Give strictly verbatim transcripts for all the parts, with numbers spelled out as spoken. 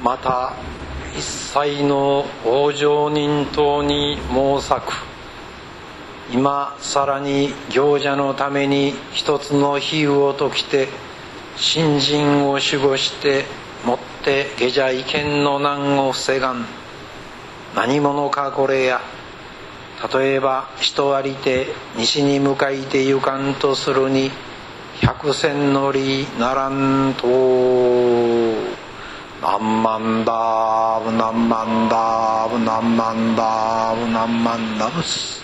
また一切の往生人等に申さく、今さらに行者のために一つの比喩を説きて、信心を守護してもって下者意見の難を防がん。何者かこれや。例えば人ありて西に向かいて行かんとするに、百千のりならんと。何万ダーブ何万ダーブ何万ダーブ何万ダブス。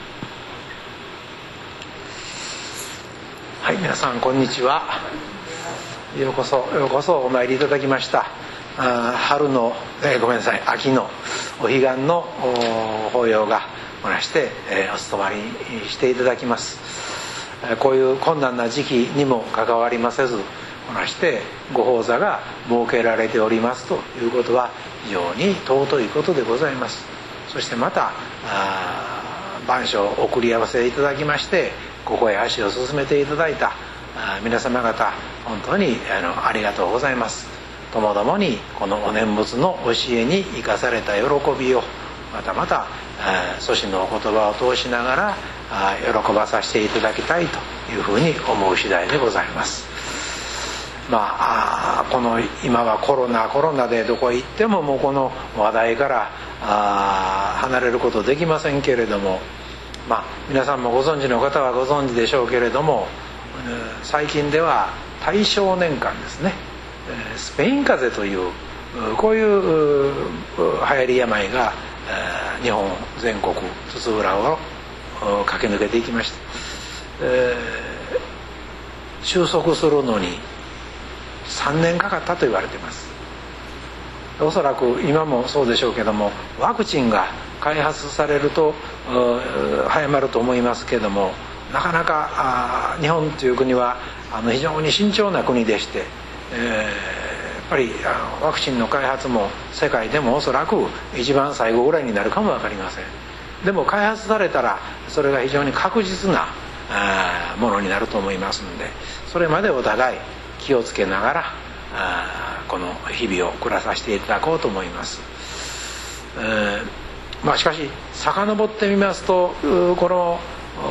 はい、皆さんこんにちは。ようこそようこそお参りいただきました。あ春の、えー、ごめんなさい秋のお彼岸の法要がおなして、えー、お務まりしていただきます。こういう困難な時期にもかかわりませずおなしてご法座が設けられておりますということは非常に尊いことでございます。そしてまた番所を送り合わせいただきましてここへ足を進めていただいた皆様方、本当に あの、ありがとうございます。ともどもにこのお念仏の教えに生かされた喜びをまたまた祖師のお言葉を通しながら喜ばさせていただきたいというふうに思う次第でございます。まあ、この今はコロナコロナでどこへ行ってももうこの話題から離れることできませんけれども、まあ、皆さんもご存知の方はご存知でしょうけれども、最近では大正年間ですね、スペイン風邪というこういう流行り病が日本全国津々浦々を駆け抜けていきました。えー、収束するのにさんねんかかったと言われています。おそらく今もそうでしょうけども、ワクチンが開発されると早まると思いますけども、なかなか日本という国はあの非常に慎重な国でして、えー、やっぱりあのワクチンの開発も世界でもおそらく一番最後ぐらいになるかも分かりません。でも開発されたらそれが非常に確実なあものになると思いますので、それまでお互い気をつけながらあこの日々を暮らさせていただこうと思います。えーまあ、しかし遡ってみますと、この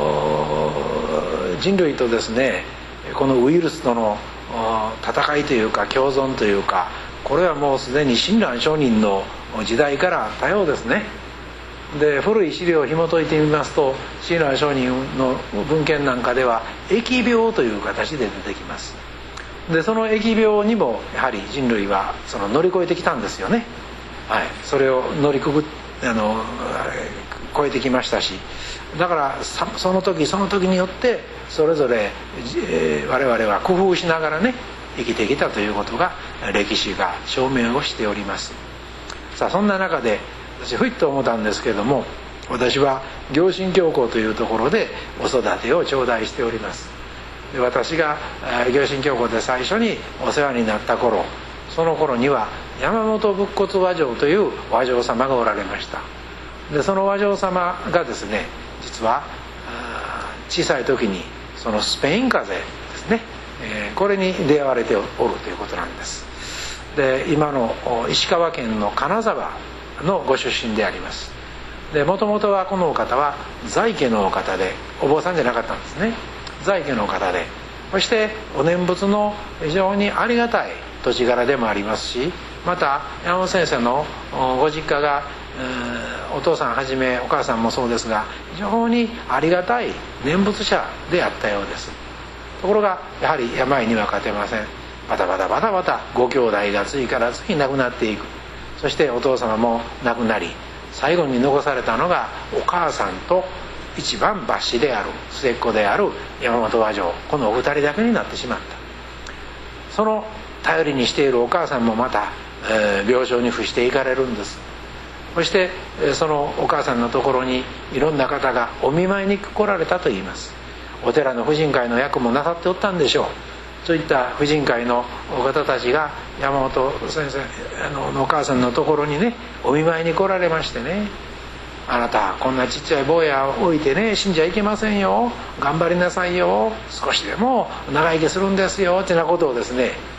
人類とですね、このウイルスとの戦いというか共存というか、これはもうすでに親鸞上人の時代からあったようですね。で古い資料を紐解いてみますと、親鸞上人の文献なんかでは疫病という形で出てきます。でその疫病にもやはり人類はその乗り越えてきたんですよね。はい、それを乗りくぐあの超えてきましたし、だからその時その時によってそれぞれ、えー、我々は工夫しながらね生きてきたということが歴史が証明をしております。さあそんな中で私ふいっと思ったんですけれども、私は行信教皇というところでお育てを頂戴しております。で私が行信教皇で最初にお世話になった頃、その頃には山本仏骨和上という和上様がおられました。でその和上様がですね、実は小さい時にそのスペイン風邪ですね、えー、これに出会われておるということなんです。で今の石川県の金沢のご出身であります。でもともとはこのお方は在家のお方で、お坊さんじゃなかったんですね。在家の方で、そしてお念仏の非常にありがたい土地柄でもありますし、また山本先生のご実家がお父さんはじめお母さんもそうですが、非常にありがたい念仏者であったようです。ところがやはり病には勝てません。バタバタバタバタご兄弟が次から次に亡くなっていく。そしてお父様も亡くなり、最後に残されたのがお母さんと一番抜子である末っ子である山本和上、このお二人だけになってしまった。その頼りにしているお母さんもまた、えー、病床に伏していかれるんです。そしてそのお母さんのところにいろんな方がお見舞いに来られたといいます。お寺の婦人会の役もなさっておったんでしょう。そういった婦人会の方たちが山本先生あののお母さんのところにねお見舞いに来られましてね、あなたこんなちっちゃい坊やを置いてね死んじゃいけませんよ、頑張りなさいよ、少しでも長生きするんですよってなことをですね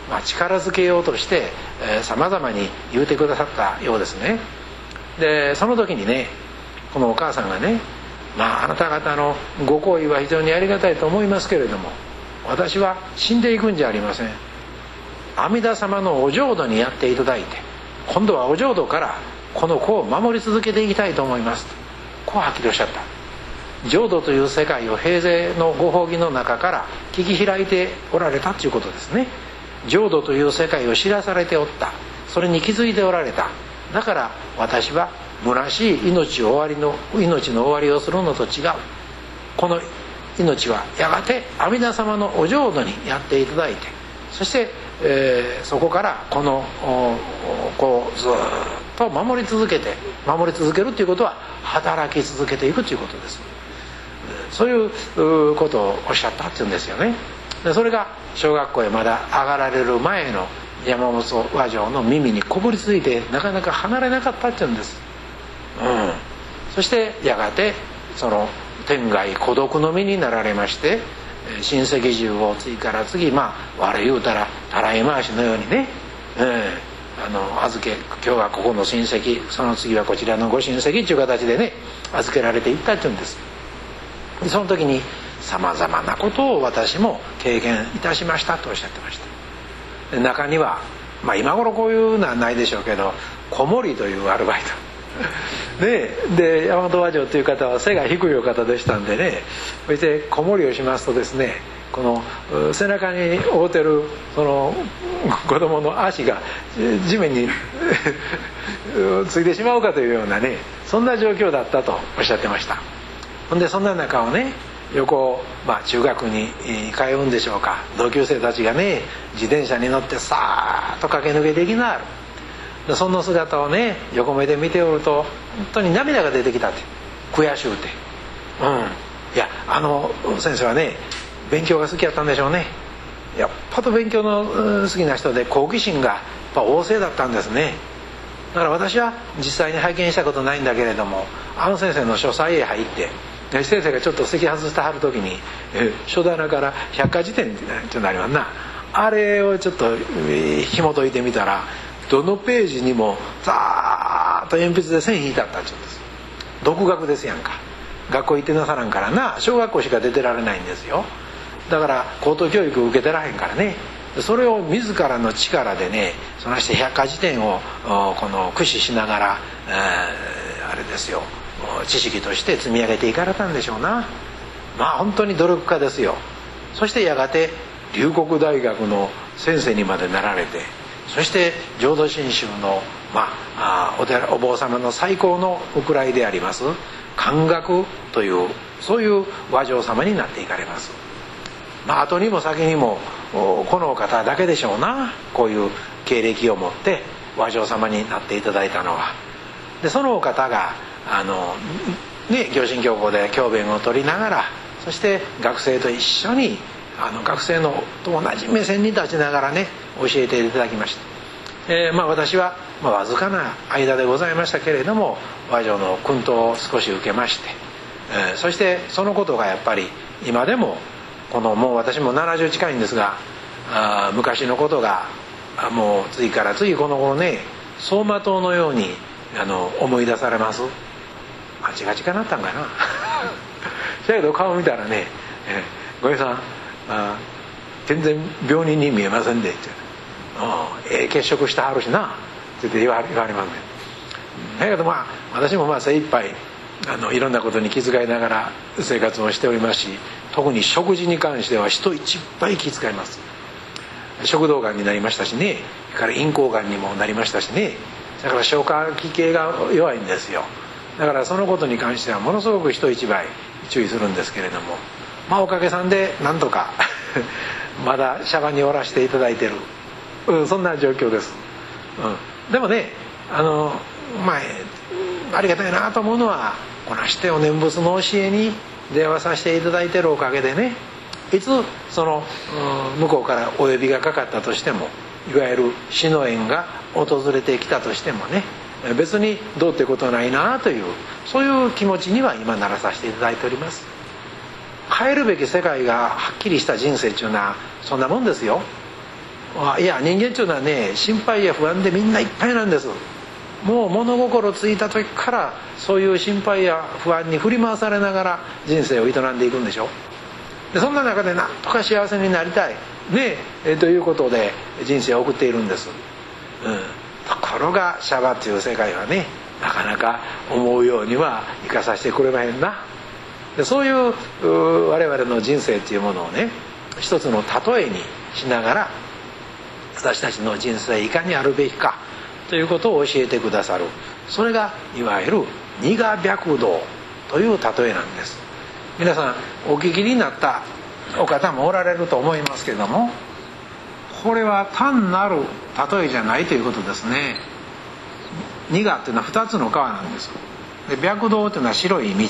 まあ、力づけようとしてさまざまに言うてくださったようですね。でその時にねこのお母さんがね、まあ、あなた方のご好意は非常にありがたいと思いますけれども、私は死んでいくんじゃありません。阿弥陀様のお浄土にやっていただいて、今度はお浄土からこの子を守り続けていきたいと思いますと、こうはっきりおっしゃった。浄土という世界を平勢のご褒美の中から聞き開いておられたということですね。浄土という世界を知らされておった、それに気づいておられた。だから私は虚しい命を終わりの命の終わりをするのと違う、この命はやがて阿弥陀様のお浄土にやっていただいて、そして、えー、そこからこのこうずっと守り続けて守り続けるということは働き続けていくということです。そういうことをおっしゃったっていうんですよね。でそれが小学校へまだ上がられる前の山本和上の耳にこぶりついてなかなか離れなかったっていうんです、うん、そしてやがてその天涯孤独の身になられまして、親戚中を次から次、まあ悪い言うたらたらい回しのようにね、えー、あの預け今日はここの親戚、その次はこちらのご親戚という形でね預けられていったっていうんです。でその時にさまざまなことを私も経験いたしましたとおっしゃってました。で中には、まあ、今頃こういうのはないでしょうけど、子守というアルバイトで, で大和和上という方は背が低いお方でしたんでね、そして子守をしますとですね、この背中に覆ってるその子供の足が地面についてしまうかというようなね、そんな状況だったとおっしゃってました。ほんでそんな中をね横、まあ、中学に通うんでしょうか、同級生たちがね自転車に乗ってさーっと駆け抜けていきなる。でその姿をね横目で見ておると本当に涙が出てきたって、悔しゅうて、うん、いやあの先生はね勉強が好きやったんでしょうね。やっぱと勉強の好きな人で好奇心がやっぱ旺盛だったんですね。だから私は実際に拝見したことないんだけれども、あの先生の書斎へ入って先生がちょっと席外してはる時に書棚から百科事典ってなりますな、あれをちょっと紐解いてみたら、どのページにもザーッと鉛筆で線引いてあったっちゅうんです。独学ですやんか、学校行ってなさらんからな、小学校しか出てられないんですよ。だから高等教育受けてらへんからね、それを自らの力でねそして百科事典をこの駆使しながら、えー、あれですよ知識として積み上げていかれたんでしょうな。まあ本当に努力家ですよ。そしてやがて龍谷大学の先生にまでなられて、そして浄土真宗の、まあ、あ お, 寺お坊様の最高のお位であります漢学というそういう和上様になっていかれます。まあ後にも先にもこの方だけでしょうな、こういう経歴を持って和上様になっていただいたのは。でそのお方があの、ね、行信教校で教鞭を取りながら、そして学生と一緒にあの学生のと同じ目線に立ちながらね教えていただきました。えーまあ、私は、まあ、わずかな間でございましたけれども和上の薫陶を少し受けまして、えー、そしてそのことがやっぱり今でもこのもう私もななじゅう近いんですが、あ昔のことがもう次から次この頃ね走馬灯のようにあの思い出されます。あちがちかなったんかなだけど顔見たらね「えー、ごえさんあ全然病人に見えませんで」って「ええ血色してはるしな」って言われますね。だけどまあ私もまあ精一杯あのいろんなことに気遣いながら生活をしておりますし、特に食事に関しては人一倍気遣います。食道がんになりましたしね、それから咽喉がんにもなりましたしね、だから消化器系が弱いんですよ。だからそのことに関してはものすごく人一倍注意するんですけれども、まあおかげさんでなんとかまだシャバにおらせていただいてる、うん、そんな状況です、うん、でもねあのまあありがたいなと思うのは、こなしてお念仏の教えに出会わさせていただいてるおかげでね、いつその、うん、向こうからお呼びがかかったとしても、いわゆる死の縁が訪れてきたとしてもね、別にどうってことはないなという、そういう気持ちには今ならさせていただいております。変えるべき世界がはっきりした人生っていうのはそんなもんですよ。 いや人間っていうのはね心配や不安でみんないっぱいなんです。もう物心ついた時からそういう心配や不安に振り回されながら人生を営んでいくんでしょ。でそんな中でなんとか幸せになりたいねえということで人生を送っているんです、うん、ところがシャバという世界はねなかなか思うようには生かさせてくれまへんな。でそういう我々の人生っていうものをね一つの例えにしながら私たちの人生いかにあるべきかということを教えてくださる、それがいわゆる二我白道という例えなんです。皆さんお聞きになったお方もおられると思いますけれども、これは単なる例えじゃないということですね。二我というのは二つの川なんです。で白道というのは白い道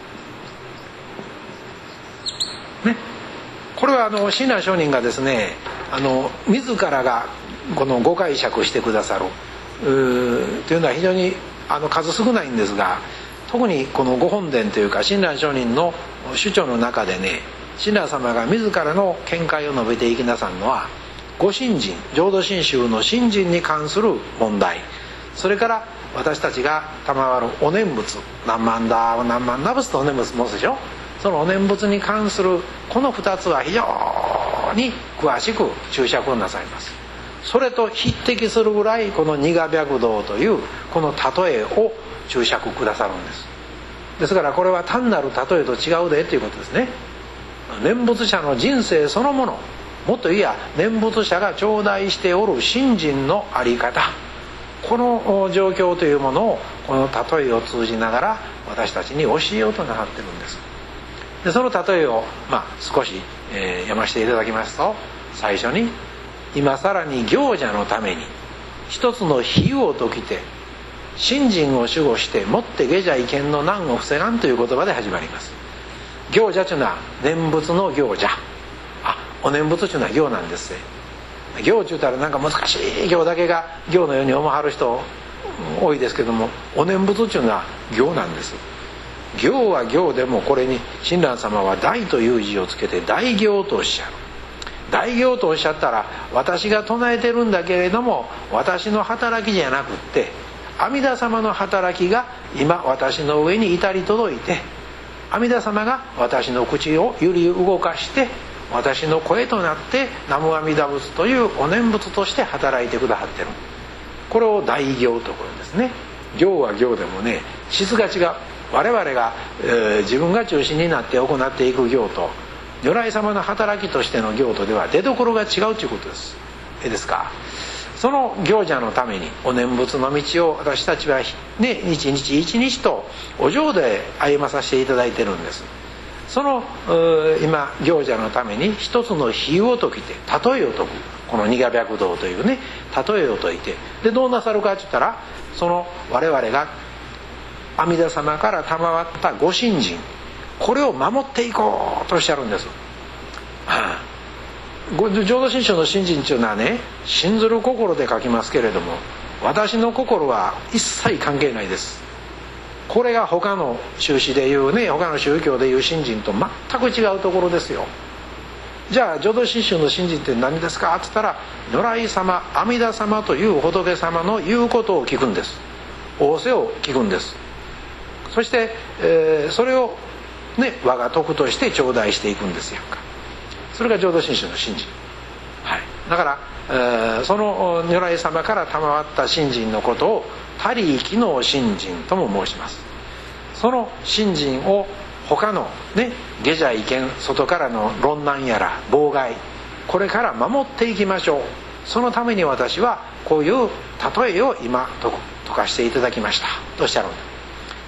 ね。これはあの親鸞上人がですねあの自らがこのご解釈してくださるというのは非常にあの数少ないんですが、特にこのご本伝というか親鸞上人の主張の中でね親鸞様が自らの見解を述べていきなさるのはご信心浄土真宗の信心に関する問題、それから私たちが賜るお念仏何万だ何万那仏とお念仏申すでしょ。そのお念仏に関するこのふたつは非常に詳しく注釈をなさいます。それと匹敵するぐらいこの二我白道というこの例えを注釈くださるんです。ですからこれは単なる例えと違うでということですね。念仏者の人生そのもの、もっと言えば念仏者が頂戴しておる信心の在り方、この状況というものをこの例えを通じながら私たちに教えようとなさってるんです。でその例えを、まあ、少し、えー、読ませていただきますと、最初に今さらに行者のために一つの比喩を説きて信心を守護してもって下者意見の難を防がんという言葉で始まります。行者というのは念仏の行者、あお念仏というのは行なんですね。行って言ったらなんか難しい行だけが行のように思わはる人多いですけども、お念仏というのは行なんです。行は行でもこれに親鸞様は大という字をつけて大行とおっしゃる。大行とおっしゃったら私が唱えてるんだけれども私の働きじゃなくって阿弥陀様の働きが今私の上に至り届いて、阿弥陀様が私の口を揺り動かして私の声となって南無阿弥陀仏というお念仏として働いてくださってる。これを大行ところですね。行は行でもね質が違う。我々が、えー、自分が中心になって行っていく行と如来様の働きとしての行とでは出どころが違うということです。いいですか。その行者のためにお念仏の道を私たちはね一日一日とお浄土へ歩まさせていただいてるんです。その今行者のために一つの比喩を説きて例えを説く、この二我白道というね例えを説いて、でどうなさるかって言ったら、その我々が阿弥陀様から賜ったご信心、これを守っていこうとおっしゃるんです。はあ、浄土真宗の信心というのはね信ずる心で書きますけれども、私の心は一切関係ないです。これが他の宗旨でいうね他の宗教でいう信心と全く違うところですよ。じゃあ浄土真宗の信心って何ですかって言ったら、如来様阿弥陀様という仏様の言うことを聞くんです。仰せを聞くんです。そして、えー、それをね我が徳として頂戴していくんですやんか。それが浄土真宗の信心、はい、だから、えー、その如来様から賜った信心のことを他力の信心とも申します。その信心を他のね下者意見外からの論難やら妨害、これから守っていきましょう。そのために私はこういう例えを今説かしていただきましたとおっしゃるんです。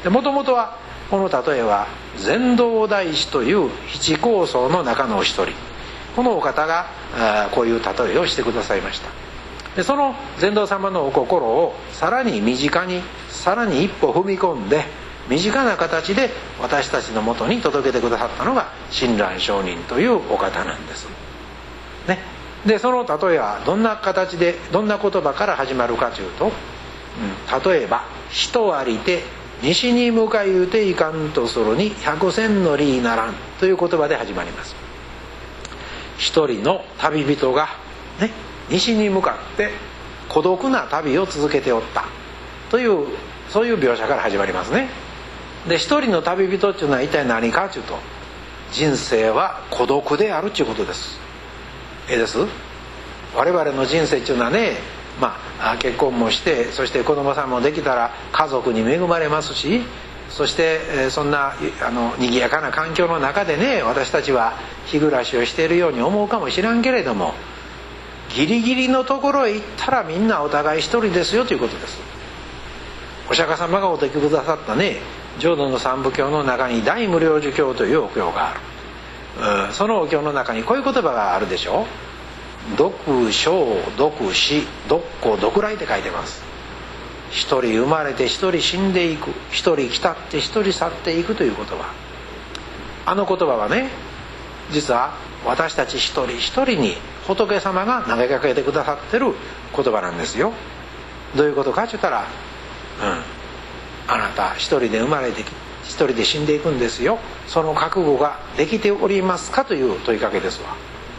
もともとはこの例えは禅道大師という七高僧の中のお一人、このお方がこういう例えをしてくださいました。でその禅道様のお心をさらに身近にさらに一歩踏み込んで身近な形で私たちのもとに届けてくださったのが親鸞上人というお方なんです、ね、でその例えはどんな形でどんな言葉から始まるかというと、うん、例えば人ありて西に向かいうていかんとするに百千の理ならんという言葉で始まります。一人の旅人がね西に向かって孤独な旅を続けておったという、そういう描写から始まりますね。で一人の旅人っていうのは一体何かというと、人生は孤独であるということです。ええです。我々の人生っていうのはね、まあ結婚もして、そして子供さんもできたら家族に恵まれますし、そしてそんなあの賑やかな環境の中でね、私たちは日暮らしをしているように思うかもしらんけれども、ギリギリのところへ行ったらみんなお互い一人ですよということです。お釈迦様がお説きくださったね、浄土の三部経の中に大無量寿経というお経がある。そのお経の中にこういう言葉があるでしょ。独生独死独孤独来って書いてます。一人生まれて一人死んでいく、一人来たって一人去っていくという言葉。あの言葉はね、実は私たち一人一人に仏様が投げかけてくださってる言葉なんですよ。どういうことかって言ったら、うん、あなた一人で生まれて一人で死んでいくんですよ、その覚悟ができておりますかという問いかけですわ。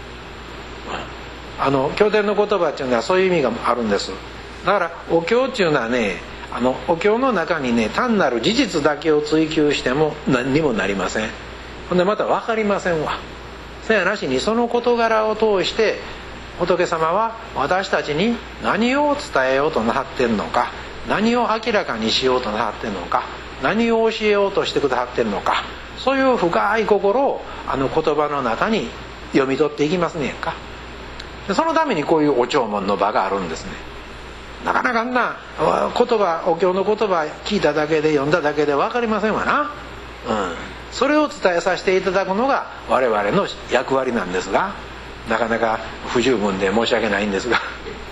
うん、あの経典の言葉っていうのはそういう意味があるんです。だからお経っていうのはね、あのお経の中にね、単なる事実だけを追求しても何にもなりません。ほんでまた分かりませんわ。せやなしにその事柄を通して仏様は私たちに何を伝えようとなさってんのか、何を明らかにしようとなさってんのか、何を教えようとしてくださってんのか、そういう深い心をあの言葉の中に読み取っていきますねんか。そのためにこういうお弔問の場があるんですね。なかなかあんな言葉、お経の言葉聞いただけで読んだだけで分かりませんわな。うん、それを伝えさせていただくのが我々の役割なんですが、なかなか不十分で申し訳ないんですが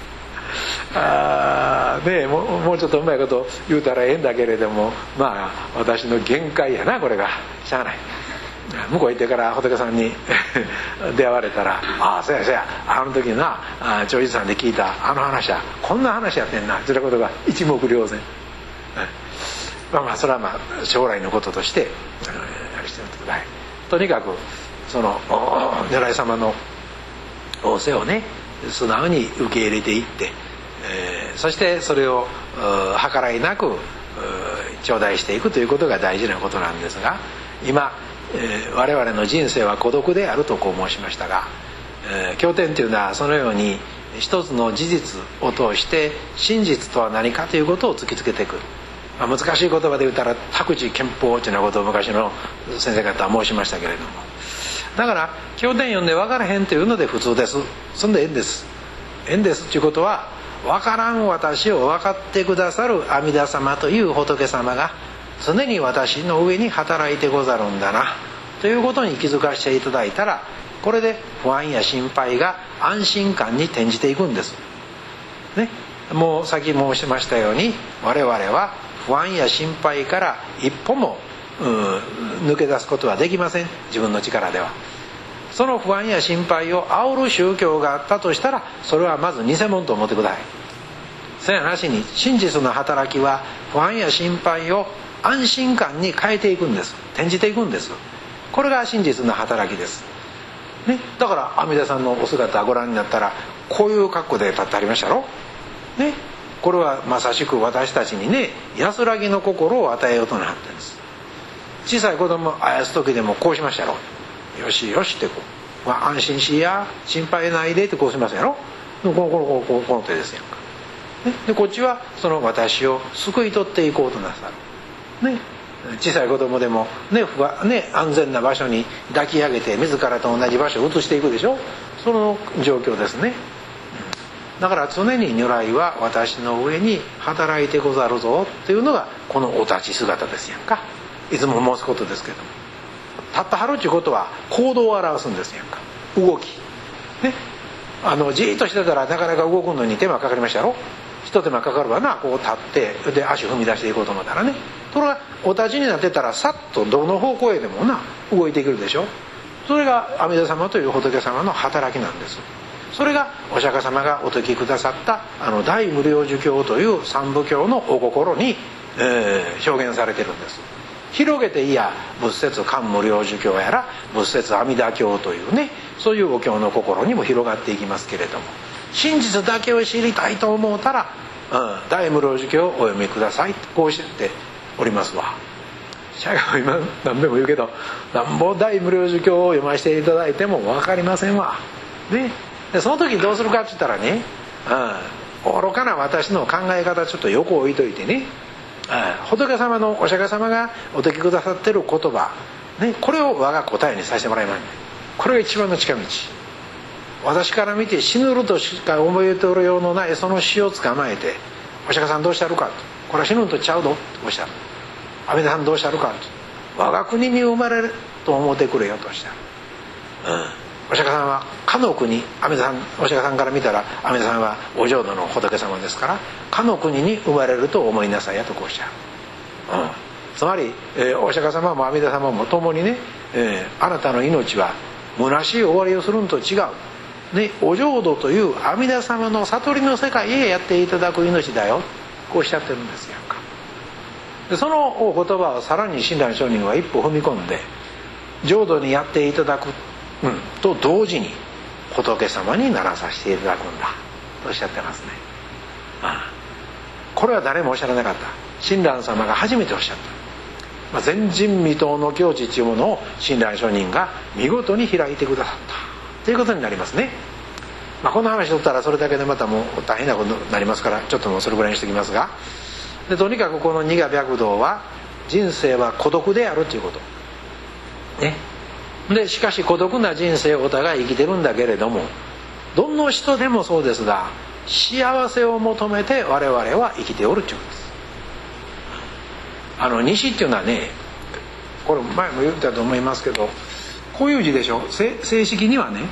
あ、ね、も, もうちょっとうまいこと言うたらええんだけれども、まあ私の限界やな、これがしゃあない。向こう行ってから仏さんに出会われたら、ああそうやそうや、あの時な長寿さんで聞いたあの話はこんな話やってんなということが一目瞭然。まあまあそれはまあ将来のこととしてやる必要なことだい。とにかくその如来様の仰せをね、素直に受け入れていって、えー、そしてそれを計らいなく頂戴していくということが大事なことなんですが、今、えー、我々の人生は孤独であるとこう申しましたが、えー、経典というのはそのように一つの事実を通して真実とは何かということを突きつけていく。まあ、難しい言葉で言ったら託児憲法というようなことを昔の先生方は申しましたけれども、だから経典読んで分からへんというので普通です。そんでええんです。ええんですということは、分からん私を分かってくださる阿弥陀様という仏様が常に私の上に働いてござるんだなということに気づかせていただいたら、これで不安や心配が安心感に転じていくんです、ね、もう先申しましたように、我々は不安や心配から一歩も抜け出すことはできません。自分の力では。その不安や心配を煽る宗教があったとしたら、それはまず偽物と思ってください。そやなしに真実の働きは不安や心配を安心感に変えていくんです。転じていくんです。これが真実の働きです、ね、だから阿弥陀さんのお姿ご覧になったらこういう格好で立ってありましたろ、ね、これはまさしく私たちにね、安らぎの心を与えようとなってるんです。小さい子供をあやす時でもこうしましたろ。よしよしってこう、まあ、安心しや心配ないでってこうしますやろ。このこのこのこの手ですやんか、ね、でこっちはその私を救い取っていこうとなさる、ね、小さい子供でも ね, ね安全な場所に抱き上げて自らと同じ場所を移していくでしょ。その状況ですね。だから常に如来は私の上に働いてござるぞっていうのがこのお立ち姿ですやんか。いつも申すことですけども、立ってはるっていうことは行動を表すんですやんか。動きね、あのじーっとしてたらなかなか動くのに手間かかりましたやろ。一手間かかるわな。こう立ってで足踏み出していこうと思ったらね。それがお立ちになってたらさっとどの方向へでもな動いていけるでしょ。それが阿弥陀様という仏様の働きなんです。それがお釈迦様がお説きくださったあの大無量寿経という三部経のお心に、えー、表現されてるんです。広げていや仏説漢無量寿経やら仏説阿弥陀経というね、そういうお経の心にも広がっていきますけれども、 真実だけを知りたいと思うたら、うん、大無量寿経をお読みくださいこうしておりますわ。社が今何べも言うけど、なんぼ大無量寿経を読ませていただいても分かりませんわ、ね、でその時どうするかって言ったらね、うん、愚かな私の考え方ちょっと横置いといてね、うん、仏様のお釈迦様がお説きくださってる言葉、ね、これを我が答えにさせてもらいます。これが一番の近道。私から見て死ぬるとしか思えておるようのないその死を捕まえて、お釈迦さんどうしたるかと、これは死ぬとちゃうぞとおっしゃる。阿弥陀さんどうしたるかと、我が国に生まれると思ってくれよとおっしゃる、うん、お釈迦さんはかの国、阿弥陀さん、お釈迦さんから見たら阿弥陀さんはお浄土の仏様ですから、かの国に生まれると思いなさいやとこうおっしゃる、うん、つまり、えー、お釈迦様も阿弥陀様も共にね、えー、あなたの命は虚しい終わりをするんと違う、ね、お浄土という阿弥陀様の悟りの世界へやっていただく命だよこうおっしゃってるんですよ。でそのお言葉をさらに親鸞上人は一歩踏み込んで、浄土にやっていただく、うん、と同時に仏様にならさせていただくんだとおっしゃってますね、うん、これは誰もおっしゃらなかった。親鸞様が初めておっしゃった、まあ、前人未到の境地というものを親鸞上人が見事に開いてくださったということになりますね。まあ、この話しとったらそれだけでまたもう大変なことになりますから、ちょっともうそれぐらいにしておきますが、でとにかくこの二河白道は人生は孤独であるということね。でしかし孤独な人生をお互い生きてるんだけれども、どの人でもそうですが幸せを求めて我々は生きておるということです。あの西っていうのはね、これ前も言ったと思いますけど、こういう字でしょ。正式にはね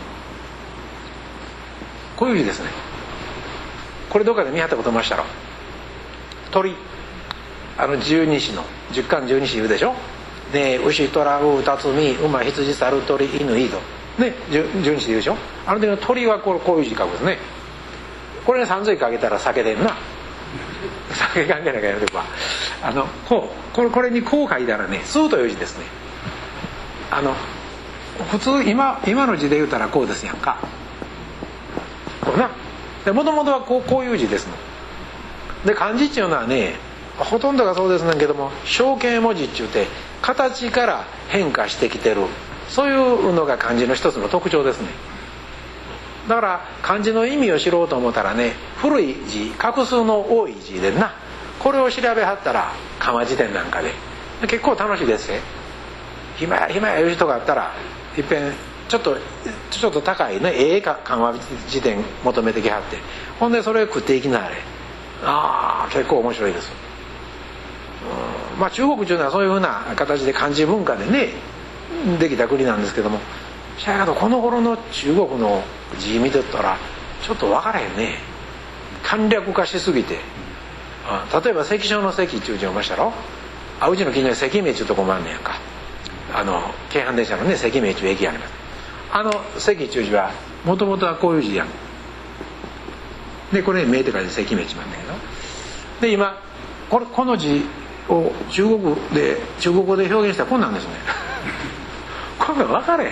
こういう字ですね。これどっかで見張ったことましたろ。鳥、あの十二支の十巻十二支いるでしょ。で牛虎魚辰巳馬羊猿鳥犬井戸ね、十二支いるでしょ。あの時の鳥はこうこういう字書くんですね。これに三髄かけたら酒でんな。酒関係ないからやめとくわ。あのこうこれこれにこう書いたらね、数という字ですね。あの普通今今の字で言うたらこうですやんか。こうな。でもともとはこうこういう字ですの。で漢字っていうのはね、ほとんどがそうですねんけども、象形文字って言って形から変化してきてる、そういうのが漢字の一つの特徴ですね。だから漢字の意味を知ろうと思ったらね、古い字、画数の多い字でな、これを調べはったら漢字典なんかで結構楽しいですね。暇や暇やいう人があったらいっぺんちょっとちょっと高いねええ漢和辞典求めてきはって、ほんでそれを食っていきなはれ。ああ結構面白いです。うん、まあ中国というのはそういうふうな形で漢字文化でねできた国なんですけども、しかしこの頃の中国の字見てたらちょっと分からへんね。簡略化しすぎて、うん、例えば関所の関っていう字を読ましたろ。あうちの近所に関名っていうとこもあんねやんか。あの京阪電車のね関名っていう駅があります。あの関っていう字はもともとはこういう字やんで、これ名って書いて関名って言うんだけど、で今これこの字を中国で中国語で表現したらこんなんですね。こんなん分かれへん。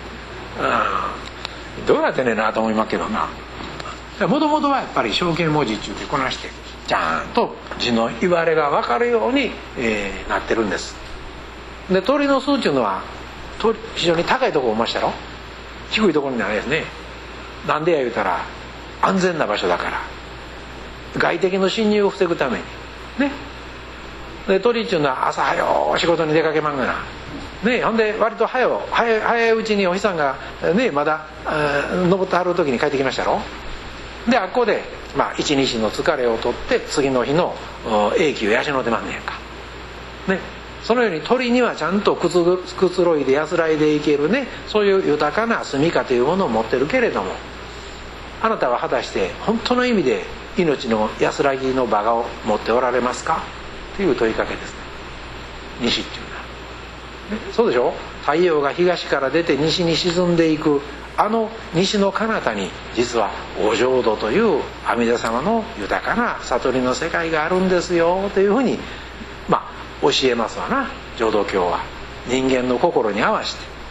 うん、どうなってんねんなと思いますけどな。もともとはやっぱり象形文字って言ってこなしてちゃんと字の言われが分かるように、えー、なってるんです。で鳥の巣っていうのは非常に高いところをましたろ。低いところにないですね。なんでや言うたら安全な場所だから、外敵の侵入を防ぐためにね。で鳥っていうのは朝早う仕事に出かけまんがなね。ほんで割と早う早い早いうちにお日さんがねまだ登ってはる時に帰ってきましたろ。であっこでまあ一日の疲れを取って次の日の永久養ってまんねやんかね。そのように鳥にはちゃんとくつくつろいで安らいでいけるね、そういう豊かな住みかというものを持ってるけれども、あなたは果たして本当の意味で命の安らぎの場を持っておられますかという問いかけですね。西っていうのは、ね、そうでしょ。太陽が東から出て西に沈んでいくあの西の彼方に実はお浄土という阿弥陀様の豊かな悟りの世界があるんですよというふうにまあ教えますわな。浄土教は人間の心に合わせて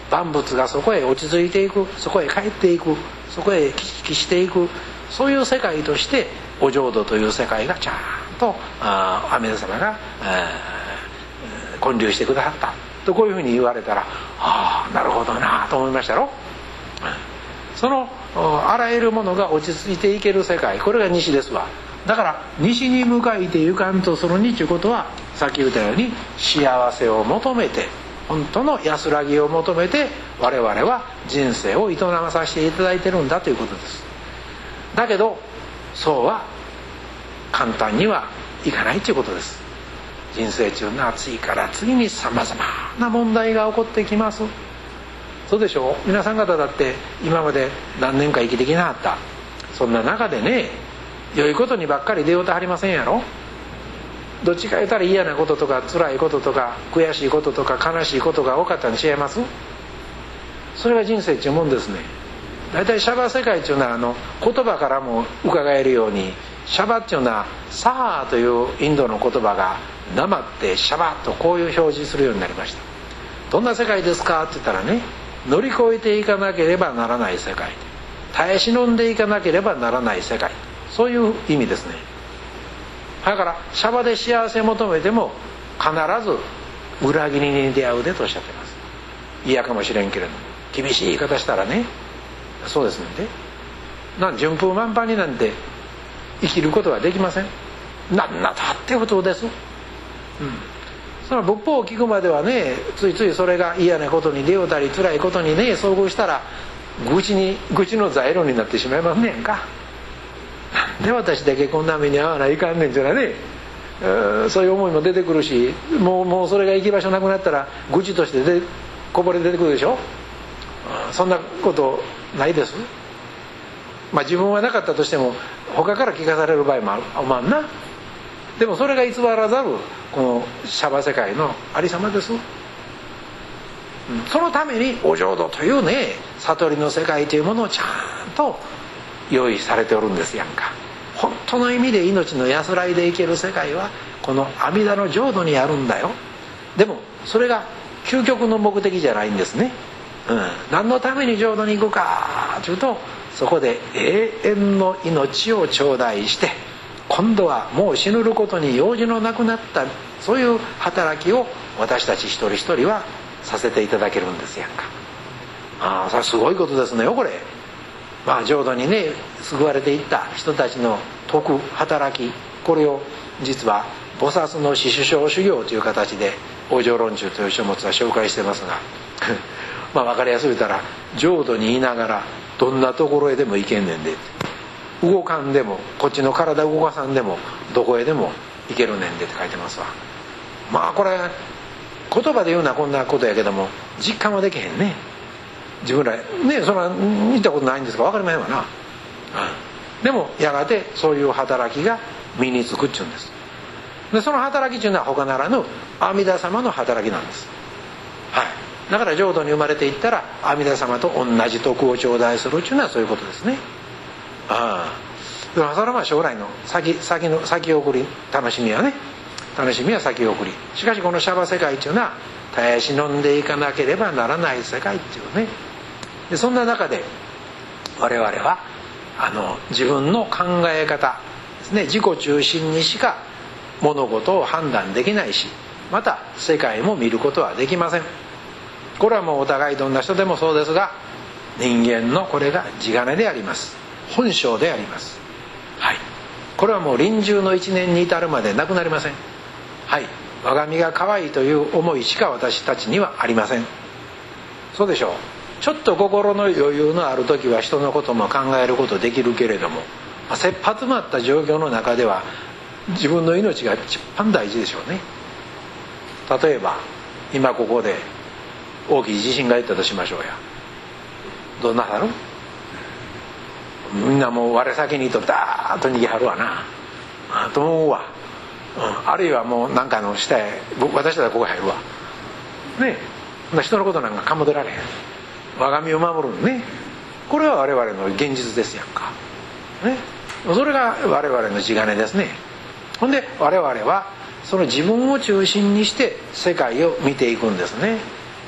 万物がそこへ落ち着いていく、そこへ帰っていく、そこへ帰帰していく、そういう世界としてお浄土という世界がちゃんと阿弥陀様が建立してくださったと、こういうふうに言われたら、ああなるほどなと思いましたろ。そのあらゆるものが落ち着いていける世界、これが西ですわ。だから西に向かいて行かんとするにということは、さっき言ったように幸せを求めて、本当の安らぎを求めて我々は人生を営まさせていただいてるんだということです。だけどそうは簡単にはいかないということです。人生中の暑いから次にさまざまな問題が起こってきます。そうでしょう。皆さん方だって今まで何年か生きてきなかった。そんな中でね、良いことにばっかり出ようとはりませんやろ。どっちか言ったら嫌なこととか辛いこととか悔しいこととか悲しいことが多かったに違います。それが人生っていうもんですね。だいたいシャバ世界っていうのはあの言葉からも伺えるように、シャバっていうのはサーというインドの言葉がなまってシャバとこういう表示するようになりました。どんな世界ですかって言ったらね、乗り越えていかなければならない世界、耐え忍んでいかなければならない世界、そういう意味ですね。だからシャバで幸せ求めても必ず裏切りに出会うでとおっしゃってます。嫌かもしれんけれども、厳しい言い方したらね、そうですので、なん順風満帆になんて生きることはできません。なんなたってことです。うん、その仏法を聞くまではね、ついついそれが嫌なことに出ようたり辛いことにね遭遇したら愚痴に愚痴の材料になってしまいますねんか。なんで私だけこんな目に遭わないかんねんっていうのはね、そういう思いも出てくるし、もう、もうそれが行き場所なくなったら愚痴としてでこぼれ出てくるでしょ。そんなことないです。まあ自分はなかったとしても他から聞かされる場合もあまんな。でもそれが偽らざるこのシャバ世界のありさまです。そのためにお浄土というね悟りの世界というものをちゃんと用意されておるんですやんか。本当の意味で命の安らいで生きる世界はこの阿弥陀の浄土にあるんだよ。でもそれが究極の目的じゃないんですね。うん、何のために浄土に行くかというと、そこで永遠の命を頂戴して、今度はもう死ぬることに用事のなくなった、そういう働きを私たち一人一人はさせていただけるんですやんか。ああ、それはすごいことですねよこれ。まあ浄土にね救われていった人たちの徳働き、これを実は菩薩の死守生修行という形で往生論中という書物は紹介してますがまあ分かりやすく言ったら、浄土にいながらどんなところへでも行けんねんで、動かんでもこっちの体動かさんでもどこへでも行けるねんでって書いてますわ。まあこれ言葉で言うのはこんなことやけども実感はできへんね。自分らねそんな見たことないんですから分かりませんわな、うん、でもやがてそういう働きが身につくっちゅうんです。でその働きっていうのは他ならぬ阿弥陀様の働きなんです。はい。だから浄土に生まれていったら阿弥陀様と同じ徳を頂戴するっていうのはそういうことですね。ああ、それはまあ将来の先先の先送り、楽しみはね、楽しみは先送り。しかしこのシャバ世界っていうのは絶え忍んでいかなければならない世界っていうね。でそんな中で我々はあの自分の考え方ですね、自己中心にしか物事を判断できないし、また世界も見ることはできません。これはもうお互いどんな人でもそうですが、人間のこれが地金であります。本性であります。はい。これはもう臨終の一年に至るまでなくなりません。はい。我が身が可愛いという思いしか私たちにはありません。そうでしょう。ちょっと心の余裕のある時は人のことも考えることできるけれども、切羽詰まった状況の中では自分の命が一番大事でしょうね。例えば今ここで大きい地震がいったとしましょうや。どうなさる？みんなもう我先にとダーッと逃げはるわなあと思うわ、うん、あるいはもうなんかの下へ私だったらここへ入るわねえ、人のことなんかかもでられへん。我が身を守るのね、これは我々の現実ですやんか、ね、それが我々の地金ですね。ほんで我々はその自分を中心にして世界を見ていくんですね。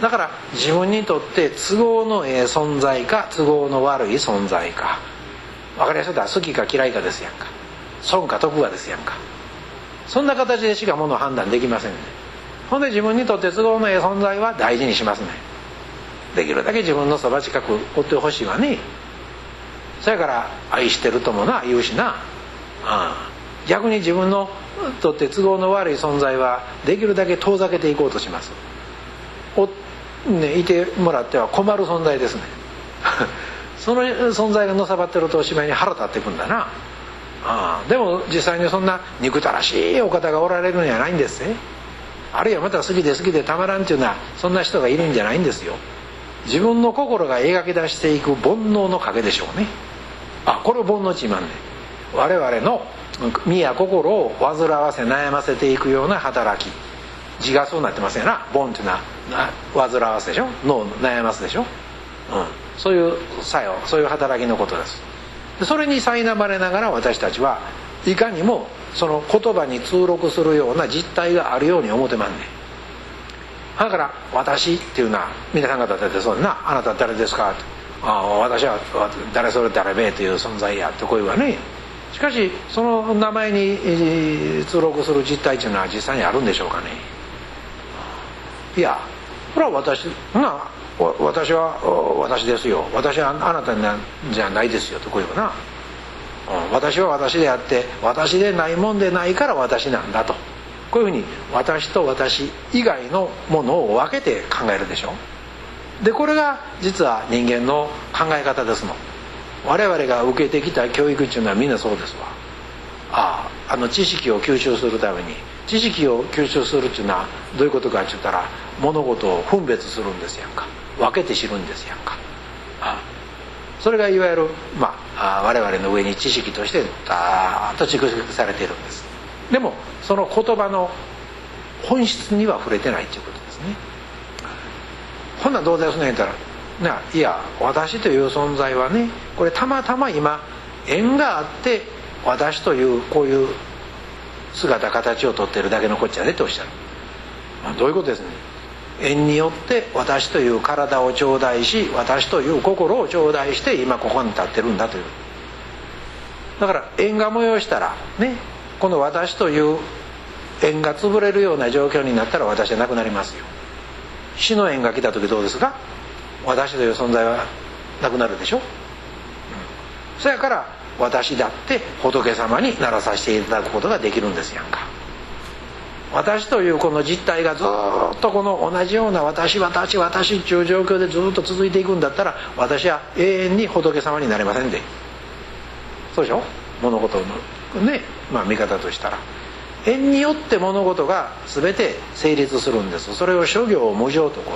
だから自分にとって都合のええ存在か都合の悪い存在か、分かりやすいことは好きか嫌いかですやんか、損か得かですやんか。そんな形でしかものを判断できませんね。ほんで自分にとって都合のええ存在は大事にしますね。できるだけ自分のそば近くおってほしいわね。そやから愛してるともな言うしな、うん、逆に自分のとって都合の悪い存在はできるだけ遠ざけていこうとします。お、ね、いてもらっては困る存在ですねその存在がのさばってるとおしまいに腹立ってくんだな。ああ、でも実際にそんな憎たらしいお方がおられるんじゃないんですね。あるいはまた好きで好きでたまらんっていうのはそんな人がいるんじゃないんですよ。自分の心が描き出していく煩悩の影でしょうね。あ、これを煩悩ちまんねん。我々の身や心を煩わせ悩ませていくような働き、字がそうなってますよな。煩っていうのは煩わせでしょ、脳を悩ますでしょ、うん、そういう作用、そういう働きのことです。それに苛まれながら私たちはいかにもその言葉に通録するような実態があるように思ってまんねん。だから私っていうのは皆さん方だってそうだな、あなたは誰ですかって、ああ私は誰それ誰べという存在やってこういうわね。しかしその名前に通録する実態っていうのは実際にあるんでしょうかね。いや、これは私な、私は私ですよ、私はあなたじゃないですよとこういうな、うん、私は私であって私でないもんでないから私なんだと、こういうふうに私と私以外のものを分けて考えるでしょ。でこれが実は人間の考え方ですの。我々が受けてきた教育っていうのはみんなそうですわ。ああ、あの知識を吸収するために、知識を吸収するっていうのはどういうことかって言ったら、物事を分別するんですやんか、分けて知るんですやんか。ああ、それがいわゆる、まあ、我々の上に知識としてダーッと蓄積されているんです。でもその言葉の本質には触れてないということですね。ほんならどうですね言ったら、いや私という存在はね、これたまたま今縁があって私というこういう姿形をとってるだけのこっちゃねとおっしゃる。まあ、どういうことですね。縁によって私という体を頂戴し、私という心を頂戴して今ここに立ってるんだという。だから縁が催したらね、この私という縁が潰れるような状況になったら私はなくなりますよ。死の縁が来た時どうですか。私という存在はなくなるでしょ、うん、そやから私だって仏様にならさせていただくことができるんですやんか。私というこの実態がずっとこの同じような私私私っていう状況でずっと続いていくんだったら、私は永遠に仏様になれませんで。そうでしょ、物事のね、まあ見方としたら縁によって物事が全て成立するんです。それを諸行無常とこう、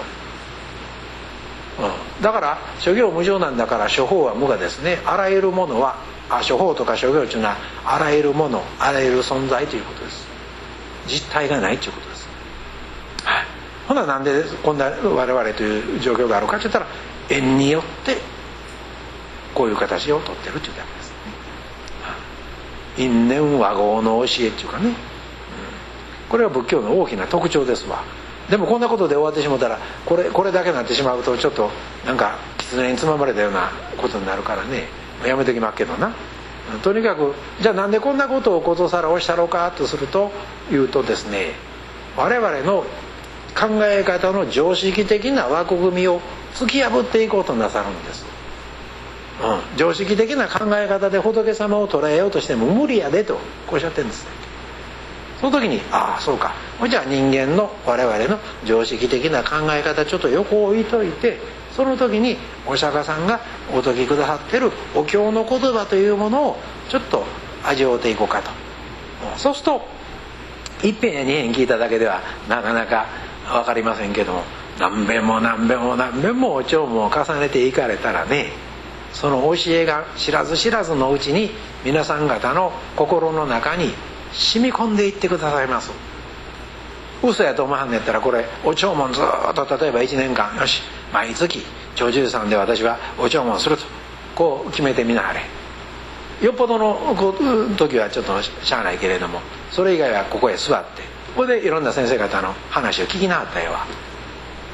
うん、だから諸行無常なんだから諸法は無我ですね。あらゆるものは、あ、諸法とか諸行というのはあらゆるもの、あらゆる存在ということです。実体がないということです、はい、ほななんでこんな我々という状況があるかといったら、縁によってこういう形をとってるというだけです、はい、因縁和合の教えっていうかね、うん、これは仏教の大きな特徴ですわ。でもこんなことで終わってしまったら、これこれだけになってしまうとちょっとなんか狐につままれたようなことになるからね、やめときますけどな。とにかくじゃあなんでこんなことをことさらおっしゃろうかとするというとですね、我々の考え方の常識的な枠組みを突き破っていこうとなさるんです、うん、常識的な考え方で仏様を捉えようとしても無理やでとこうおっしゃってるんですね。その時に、ああそうか、じゃあ人間の我々の常識的な考え方ちょっと横置いといて、その時にお釈迦さんがお説きくださってるお経の言葉というものをちょっと味わっていこうかと。そうすると一遍や二遍聞いただけではなかなか分かりませんけども、何遍も何遍も何遍もお経も重ねていかれたらね、その教えが知らず知らずのうちに皆さん方の心の中に染み込んでいってくださいます。嘘やと思わんねやったら、これお弔問ずっと例えばいちねんかん、よし毎月長寿さんで私はお弔問するとこう決めてみなはれ。よっぽどの時はちょっとしゃあないけれども、それ以外はここへ座って、ここでいろんな先生方の話を聞きなはったよわ。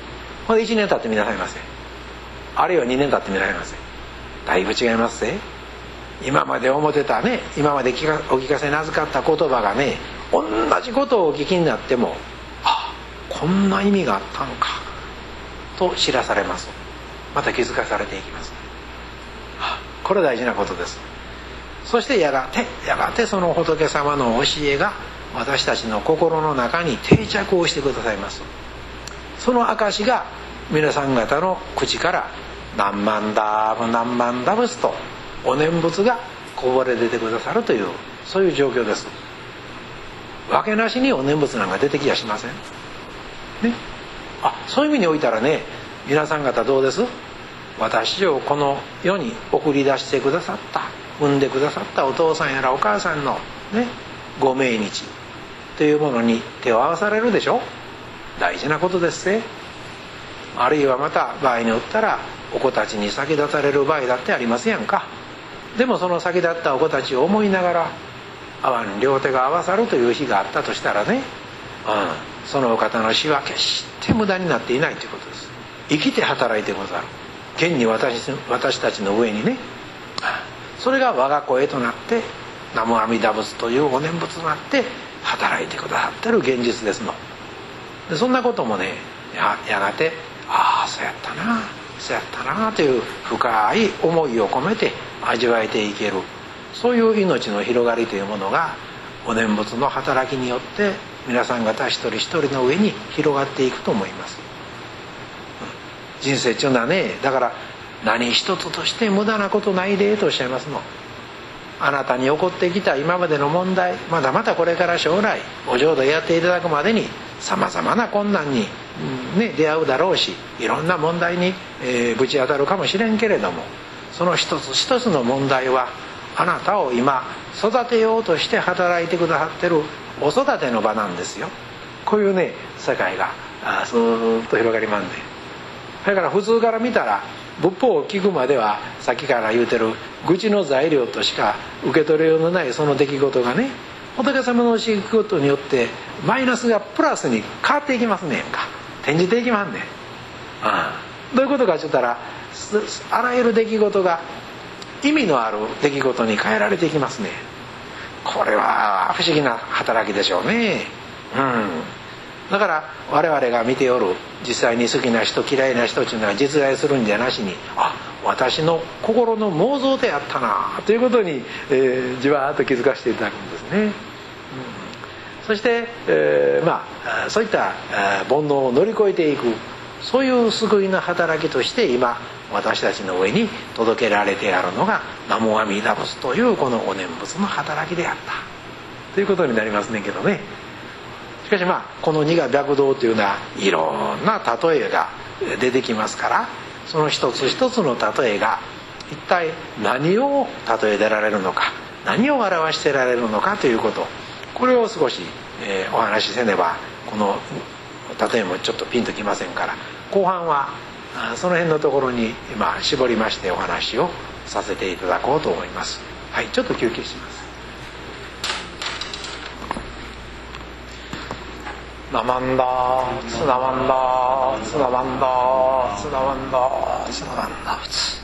ほんでいちねん経ってみなさいませ、あるいはにねん経ってみなさいませ。だいぶ違いますね。今まで思ってたね、今まで聞かお聞かせなずかった言葉がね、同じことをお聞きになっても、あ、こんな意味があったのかと知らされます。また気づかされていきます。これ大事なことです。そしてやがてやがてその仏様の教えが私たちの心の中に定着をしてくださいます。その証が皆さん方の口から何万ダーブ何万ダブスとお念仏がこぼれ出てくださるという、そういう状況です。わけなしにお念仏なんか出てきやしませんね。あ、そういう意味においたらね、皆さん方どうです？私をこの世に送り出してくださった、産んでくださったお父さんやらお母さんのね、ご命日というものに手を合わされるでしょ。大事なことですね。あるいはまた場合によったらお子たちに先立たれる場合だってありますやんか。でもその先立ったお子たちを思いながら合わん両手が合わさるという日があったとしたらね、うん、そのお方の死は決して無駄になっていないということです。生きて働いてござる。現に 私, 私たちの上にね、それが我が声となって南無阿弥陀仏というお念仏となって働いてくださってる現実ですので、そんなこともね や, やがてああそうやったなそうやったなという深い思いを込めて味わえていける、そういう命の広がりというものがお念仏の働きによって皆さん方一人一人の上に広がっていくと思います。人生っていうのはね、だから何一つとして無駄なことないでとおっしゃいますの。あなたに起こってきた今までの問題、まだまだこれから将来お浄土やっていただくまでにさまざまな困難に、ね、出会うだろうし、いろんな問題に、えー、ぶち当たるかもしれんけれども、その一つ一つの問題はあなたを今育てようとして働いてくださってるお育ての場なんですよ。こういうね世界がスーッと広がりまんね。だから普通から見たら仏法を聞くまではさっきから言うてる愚痴の材料としか受け取れようのないその出来事がね、仏様の教えくことによってマイナスがプラスに変わっていきますねんか、転じていきますねん。ああ、どういうことかって言ったら、あらゆる出来事が意味のある出来事に変えられていきますね。これは不思議な働きでしょうね。うん。だから我々が見ておる実際に好きな人嫌いな人というのは実在するんじゃなしに、あ、私の心の妄想であったなということに、えー、じわーっと気づかせていただくんですね。うん、そして、えー、まあそういった、えー、煩悩を乗り越えていく、そういう救いの働きとして今私たちの上に届けられてあるのが南無阿弥陀仏というこのお念仏の働きであったということになりますねけどね。しかしまあこの二が白道というのはいろんな例えが出てきますから、その一つ一つの例えが一体何を例えられるのか、何を表してられるのかということ、これを少し、えー、お話しせねばこの例えもちょっとピンときませんから、後半はその辺のところに今絞りましてお話をさせていただこうと思います。はい、ちょっと休憩します。なまんだつなまんだつなまんだつなまんだつなまんだつ。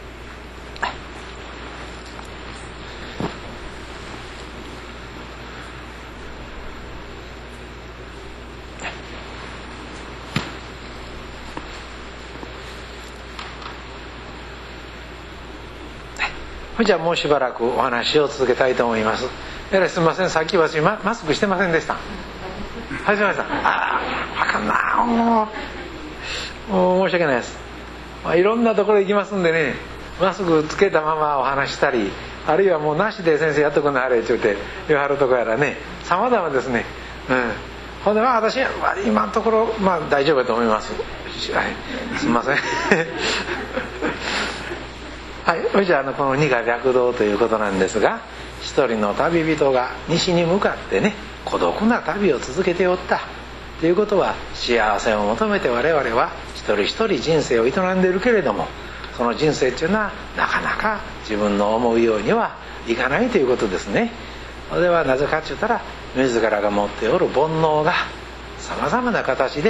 じゃあもうしばらくお話を続けたいと思います。えらいすみません、さっき私 マ, マスクしてませんでした。はい、すみません。ああ、あかんな、もう、もう申し訳ないです。まあ、いろんなところ行きますんでね、マスクつけたままお話したり、あるいはもうなしで先生やっとくなはれって言って言わはるとこやらね、様々ですね。うん。ほんでまあ私は今のところまあ大丈夫だと思います。はい、すみません。はい、じゃあ、あのこの二が白道ということなんですが、一人の旅人が西に向かってね孤独な旅を続けておったということは、幸せを求めて我々は一人一人人生を営んでいるけれども、その人生っていうのはなかなか自分の思うようにはいかないということですね。それはなぜかって言ったら、自らが持っておる煩悩がさまざまな形で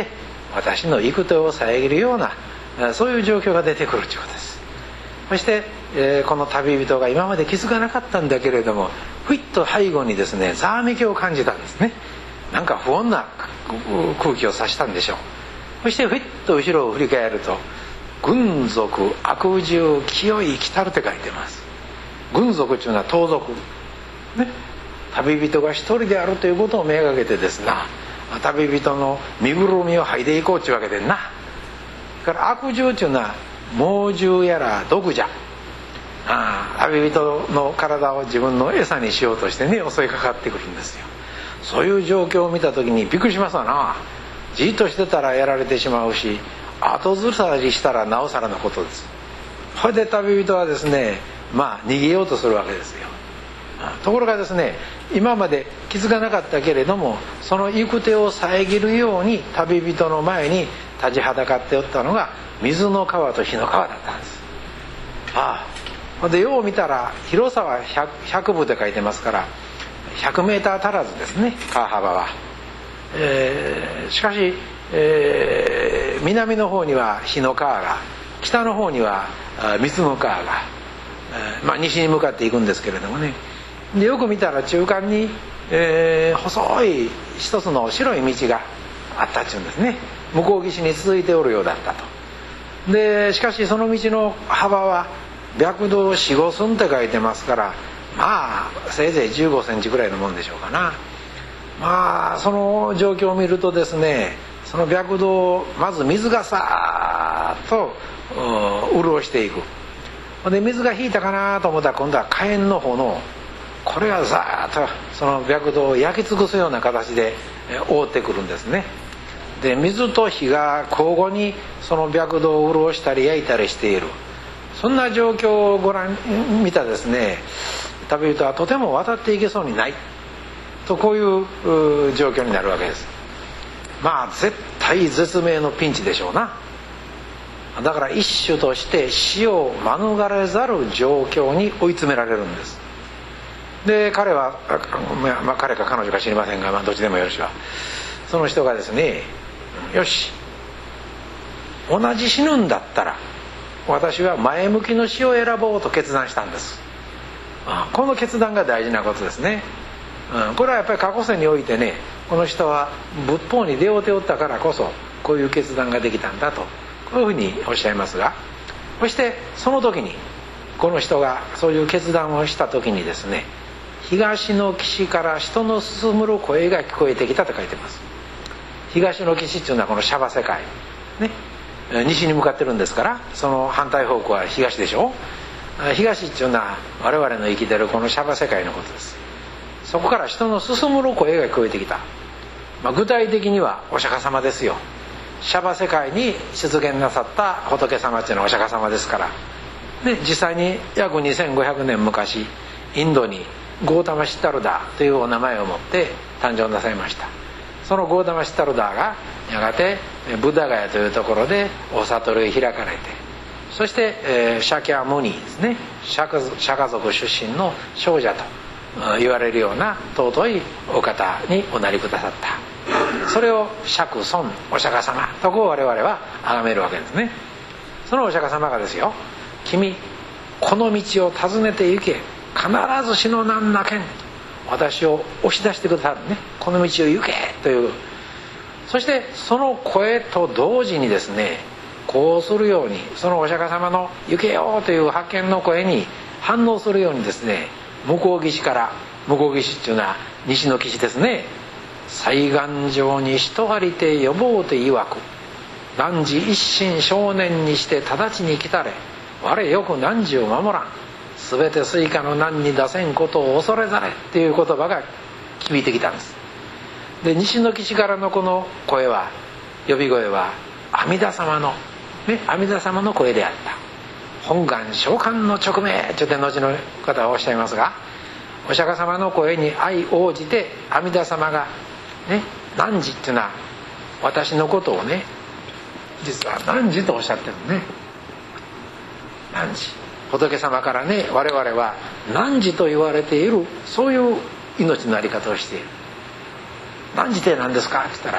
私の行く手を遮るようなそういう状況が出てくるということです。そして、えー、この旅人が今まで気づかなかったんだけれども、ふいっと背後にですねざわめきを感じたんですね。なんか不穏な空気を察したんでしょう。そしてふいっと後ろを振り返ると、軍属悪獣清い来たるって書いてます。軍属というのは盗賊、ね、旅人が一人であるということをめがけてですな、旅人の身ぐるみを剥いでいこうというわけでな。だから悪獣というのは猛獣やら毒じゃ。ああ、旅人の体を自分の餌にしようとしてね襲いかかってくるんですよ。そういう状況を見た時にびっくりしますわな。じっとしてたらやられてしまうし、後ずさりしたらなおさらのことです。それで旅人はですね、まあ逃げようとするわけですよ。ところがですね、今まで気づかなかったけれども、その行く手を遮るように旅人の前に立ちはだかっておったのが水の川と火の川だったんです。ああ、でよう見たら広さは ひゃく, ひゃくぶって書いてますからひゃくメーター足らずですね、川幅は。えー、しかし、えー、南の方には火の川が、北の方には水の川が、えーまあ、西に向かっていくんですけれどもね。でよく見たら中間に、えー、細い一つの白い道があったっていうんですね。向こう岸に続いておるようだったと。でしかしその道の幅は白道よん、ご寸って書いてますから、まあせいぜいじゅうごセンチぐらいのもんでしょうかな。まあその状況を見るとですね、その白道をまず水がさーっと潤していく。で水が引いたかなと思ったら今度は火炎の炎、これがザーッとその白道を焼き尽くすような形で覆ってくるんですね。で水と火が交互にその白道を潤したり焼いたりしている、そんな状況をご覧見たですね、旅人はとても渡っていけそうにないと、こういう状況になるわけです。まあ絶対絶命のピンチでしょうな。だから一種として死を免れざる状況に追い詰められるんです。で彼は、まあ、彼か彼女か知りませんが、まあ、どっちでもよろしいわ。その人がですね、よし同じ死ぬんだったら私は前向きの死を選ぼうと決断したんです。この決断が大事なことですね。これはやっぱり過去世においてね、この人は仏法に出会うておったからこそこういう決断ができたんだと、こういうふうにおっしゃいますが、そしてその時にこの人がそういう決断をした時にですね、東の岸から人の進むる声が聞こえてきたと書いてます。東の岸っていうのはこのシャバ世界ね、西に向かってるんですから、その反対方向は東でしょ。東っていうのは我々の生きてるこのシャバ世界のことです。そこから人の進むる声が聞こえてきた。まあ、具体的にはお釈迦様ですよ。シャバ世界に出現なさった仏様っていうのはお釈迦様ですから。で実際に約にせんごひゃくねん昔、インドにゴータマ・シッタルダーというお名前を持って誕生なさいました。そのゴータマ・シッタルダーがやがてブッダガヤというところでお悟りを開かれて、そして、えー、シャキャムニーですね、釈迦族出身の少女と言われるような尊いお方におなりくださった。それを釈尊お釈迦様とこう我々は崇めるわけですね。そのお釈迦様がですよ、君この道を訪ねて行け、必ず死の難なけん、私を押し出してくださるね、この道を行けという。そしてその声と同時にですね、こうするように、そのお釈迦様の行けよという発見の声に反応するようにですね、向こう岸から、向こう岸っていうのは西の岸ですね、西岸上に人ありて呼ぼうて曰く、汝一心少年にして直ちに来たれ、我よく汝を守らん、すべてスイカの難に出せんことを恐れざれっていう言葉が響いてきたんです。で西の岸からのこの声は、呼び声は阿弥陀様のね、阿弥陀様の声であった。本願召喚の直命という後の方はおっしゃいますが、お釈迦様の声に相応じて阿弥陀様がね、汝っていうのは私のことをね、実は汝とおっしゃってるね。汝、仏様からね、我々は汝と言われている、そういう命のあり方をしている。汝って何ですかって言ったら、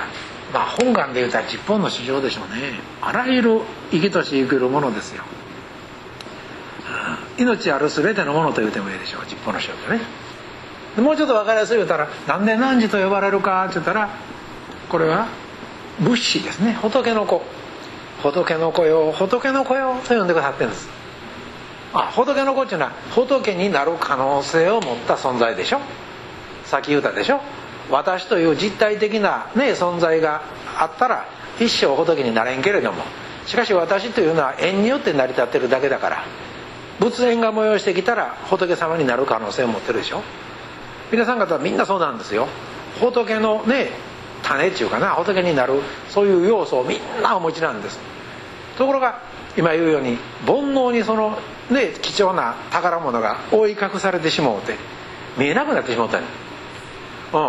まあ本願で言うたら十本の主張でしょうね。あらゆる生きとし生きるものですよ。命ある全てのものと言うてもいいでしょう、十本の主張でね。もうちょっと分かりやすい言うたら、なんで汝と呼ばれるかって言ったら、これは仏子ですね。仏の子、仏の子よ、仏の子よと呼んでくださってるんです。あ、仏の子っていうのは仏になる可能性を持った存在でしょ。さっき言うたでしょ。私という実体的な、ね、存在があったら一生仏になれんけれども、しかし私というのは縁によって成り立ってるだけだから、仏縁が催してきたら仏様になる可能性を持ってるでしょ。皆さん方はみんなそうなんですよ。仏のね、種っていうかな、仏になるそういう要素をみんなお持ちなんです。ところが今言うように煩悩にそのね、貴重な宝物が覆い隠されてしまうて見えなくなってしまったん、うん、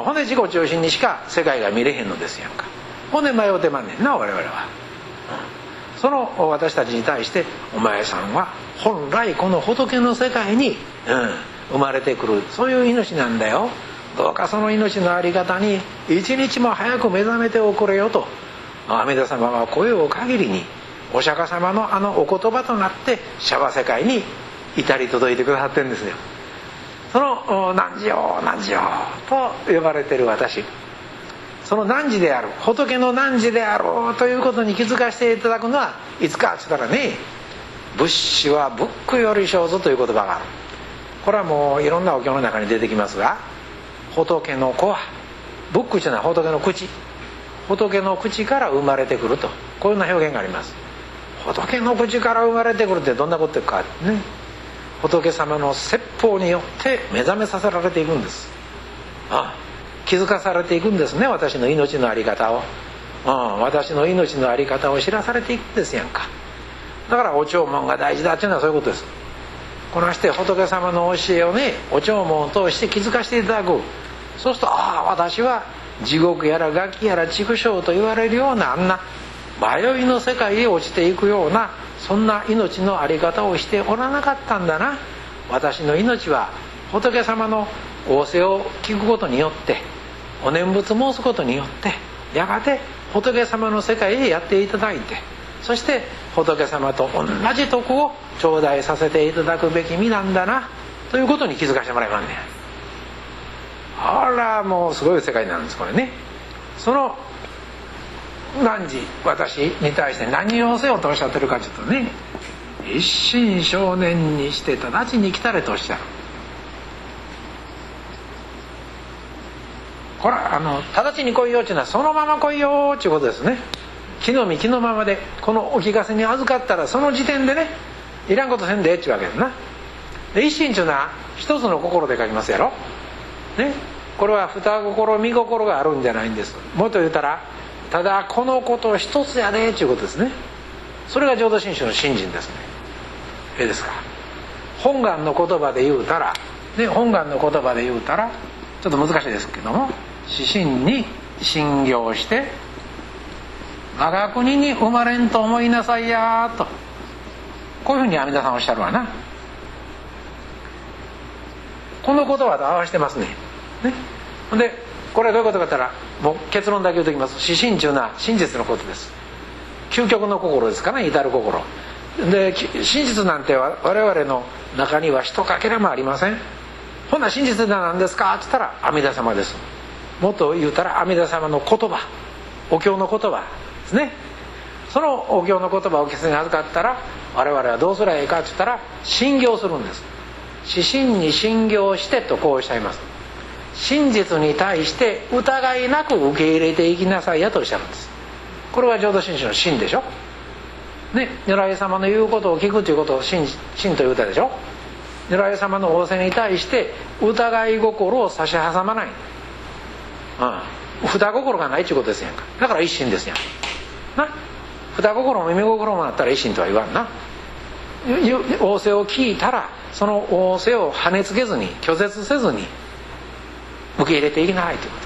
ほんで自己中心にしか世界が見れへんのですやんか。ほんで迷うてまんねんな我々は、うん、その私たちに対してお前さんは本来この仏の世界に、うん、生まれてくるそういう命なんだよ。どうかその命の在り方に一日も早く目覚めておくれよと阿弥陀様は声を限りにお釈迦様のあのお言葉となって娑婆世界に至り届いてくださってるんですよ。その汝よ汝よと呼ばれている私、その汝である仏の汝であろうということに気づかせていただくのはいつかって言ったらね、仏子は仏句より生ずという言葉がある。これはもういろんなお経の中に出てきますが、仏の子は仏句というのは仏の口、仏の口から生まれてくると、こういうような表現があります。仏の口から生まれてくるってどんなことかね、仏様の説法によって目覚めさせられていくんです。ああ、気づかされていくんですね、私の命の在り方を、ああ、私の命の在り方を知らされていくんですやんか。だからお弔問が大事だっていうのはそういうことです。こなして仏様の教えをね、お弔問を通して気づかせていただく。そうすると、ああ、私は地獄やら餓鬼やら畜生と言われるようなあんな迷いの世界へ落ちていくようなそんな命の在り方をしておらなかったんだな。私の命は仏様の仰せを聞くことによって、お念仏申すことによってやがて仏様の世界へやっていただいて、そして仏様と同じ徳を頂戴させていただくべき身なんだなということに気づかせてもらいまんねん。あら、もうすごい世界なんですこれね。その汝、私に対して何をせよとおっしゃってるかちょっとね、一心少年にして直ちに来たれとおっしゃる。これあの直ちに来いよっていうのはそのまま来いよっていうことですね。気の身気のままでこのお聞かせに預かったらその時点でね、いらんことせんでええっていうわけですな。で一心っていうのは一つの心で書きますやろね。これは二心三心があるんじゃないんです。もっと言うたらただこのこと一つやでっていうことですね。それが浄土真宗の信心ですね。ええですか。本願の言葉で言うたら、ね、本願の言葉で言うたらちょっと難しいですけども、至真に信行して我が国に生まれんと思いなさいやと、こういうふうに阿弥陀さんおっしゃるわな。この言葉と合わせてますね。ね。でこれはどういうことかと言ったら、もう結論だけ言うときます。至真というのは真実のことです。究極の心ですからね、至る心で。真実なんて我々の中には一かけらもありません。ほんなら真実は何ですかって言ったら阿弥陀様です。もっと言うたら阿弥陀様の言葉、お経の言葉ですね。そのお経の言葉をお聞きに預かったら我々はどうすればいいかって言ったら信行するんです。至真に信行してとこうおっしゃいます。真実に対して疑いなく受け入れていきなさいやとおっしゃるんです。これは浄土真宗の真でしょね。如来様の言うことを聞くということを 真, 真と言うたでしょ。如来様の仰せに対して疑い心を差し挟まない、うん、二心がないということですやんか。だから一心ですやんな。二心も耳心もあったら一心とは言わんな。仰せを聞いたらその仰せを跳ねつけずに拒絶せずに受け入れていきなさいということ。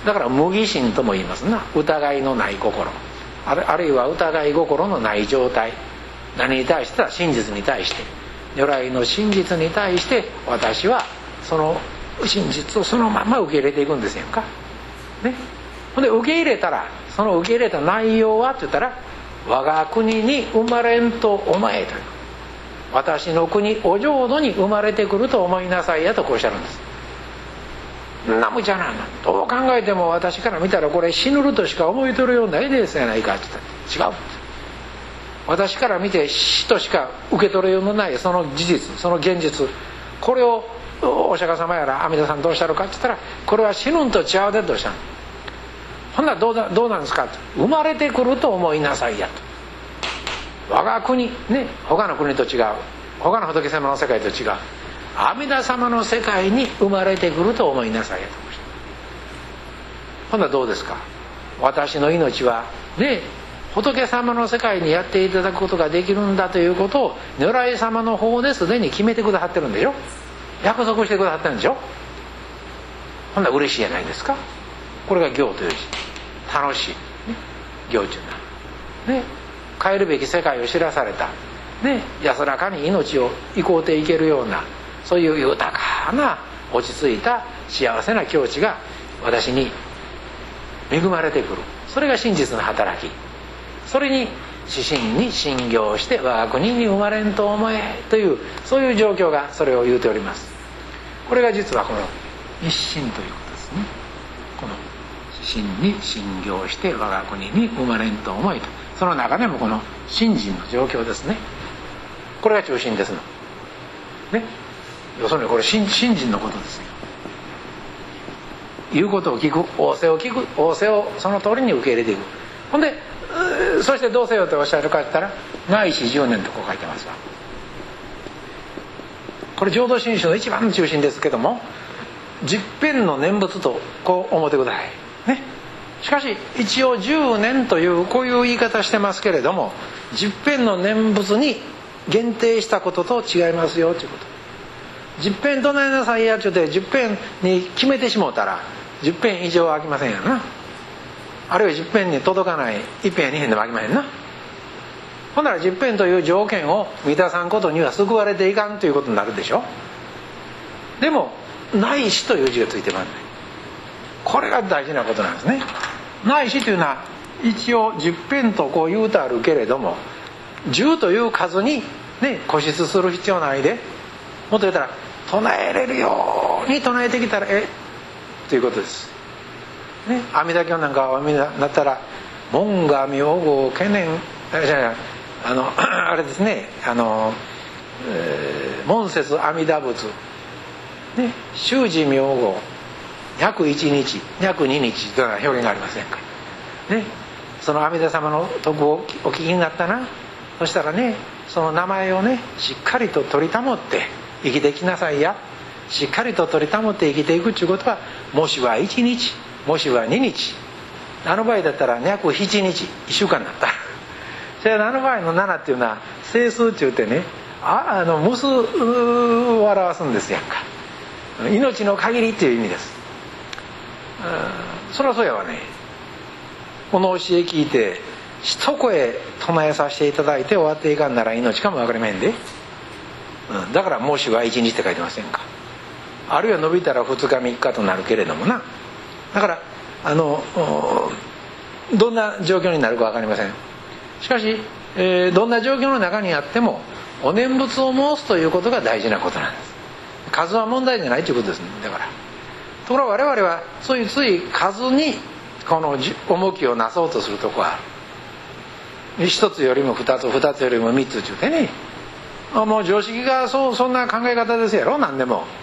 だから無疑心とも言いますな。疑いのない心、あ る, あるいは疑い心のない状態。何に対しては真実に対して、如来の真実に対して私はその真実をそのまま受け入れていくんですやんかね。 ほんで受け入れたら、その受け入れた内容はって言ったら、我が国に生まれんとお前という、私の国お浄土に生まれてくると思いなさいやとこうおっしゃるんです。なむちゃな、どう考えても私から見たらこれ死ぬるとしか思いとるようないですやないかって言ったら、違う、私から見て死としか受け取るようのないその事実、その現実、これをお釈迦様やら阿弥陀さんどうおっしゃるかって言ったら、これは死ぬんと違うでとおっしゃる。ほんならどうだ、どうなんですかと、生まれてくると思いなさいやと。我が国ね、他の国と違う、他の仏様の世界と違う、阿弥陀様の世界に生まれてくると思いなさいやと。ほんならどうですか、私の命はね、仏様の世界にやっていただくことができるんだということを如来様の方ですでに決めてくださってるんでしょ、約束してくださってるんでしょ。ほんなら嬉しいじゃないですか。これが行という字、楽しい、ね、行中な、ね、帰るべき世界を知らされた、ね、安らかに命を生こうていけるような、そういう豊かな落ち着いた幸せな境地が私に恵まれてくる。それが真実の働き。それに至真に信行して我が国に生まれんと思えという、そういう状況がそれを言うております。これが実はこの一心ということですね。この至真に信行して我が国に生まれんと思えと、その中でもこの信心の状況ですね。これが中心ですのね。要するにこれ信心のことですよ。言うことを聞く、仰せを聞く、仰せをその通りに受け入れていく。ほんでそしてどうせよとおっしゃるかって言ったら、ないしじゅうねんとこう書いてますわ。これ浄土真宗の一番の中心ですけども、十遍の念仏とこう思ってくださいね。しかし一応じゅうねんというこういう言い方してますけれども、十遍の念仏に限定したことと違いますよということ。十遍唱えなさいやっちゅうて十遍に決めてしもうたら十遍以上は飽きませんやな。あるいは十遍に届かない一遍二遍でも飽きまへんな。ほんなら十遍という条件を満たさんことには救われていかんということになるでしょ。でもないしという字がついてますね。これが大事なことなんですね。ないしというのは一応十遍とこう言うとあるけれども、十という数にね固執する必要ないで、もっと言ったら唱えれるように唱えてきたらえということですね。阿弥陀経なんかは阿弥陀だったら門が名号懸念あのあれですね、あの、えー、門説阿弥陀仏ね、修持名号約一日約二日という表現がありませんかね。その阿弥陀様の徳をお聞きになったな、そしたらね、その名前をねしっかりと取り保って生きてきなさいや。しっかりと取り保って生きていくっていうことは、もしは一日もしは二日、あの場合だったら約七日、一週間になったそれはあの場合の七っていうのは整数って言ってね、ああの無数を表すんですやんか。命の限りっていう意味です。そりゃそうやわね。この教え聞いて一声唱えさせていただいて終わっていかんなら命かも分かりまへんで、うん、だからもしは一日って書いてませんか。あるいは伸びたら二日三日となるけれどもな。だからあのどんな状況になるか分かりません。しかし、えー、どんな状況の中にあってもお念仏を申すということが大事なことなんです。数は問題じゃないということですね。だからところが我々はそういうつい数にこの重きをなそうとするとこは一つよりも二つ、二つよりも三つって言ってね、もう常識がそうそんな考え方ですやろ。何でも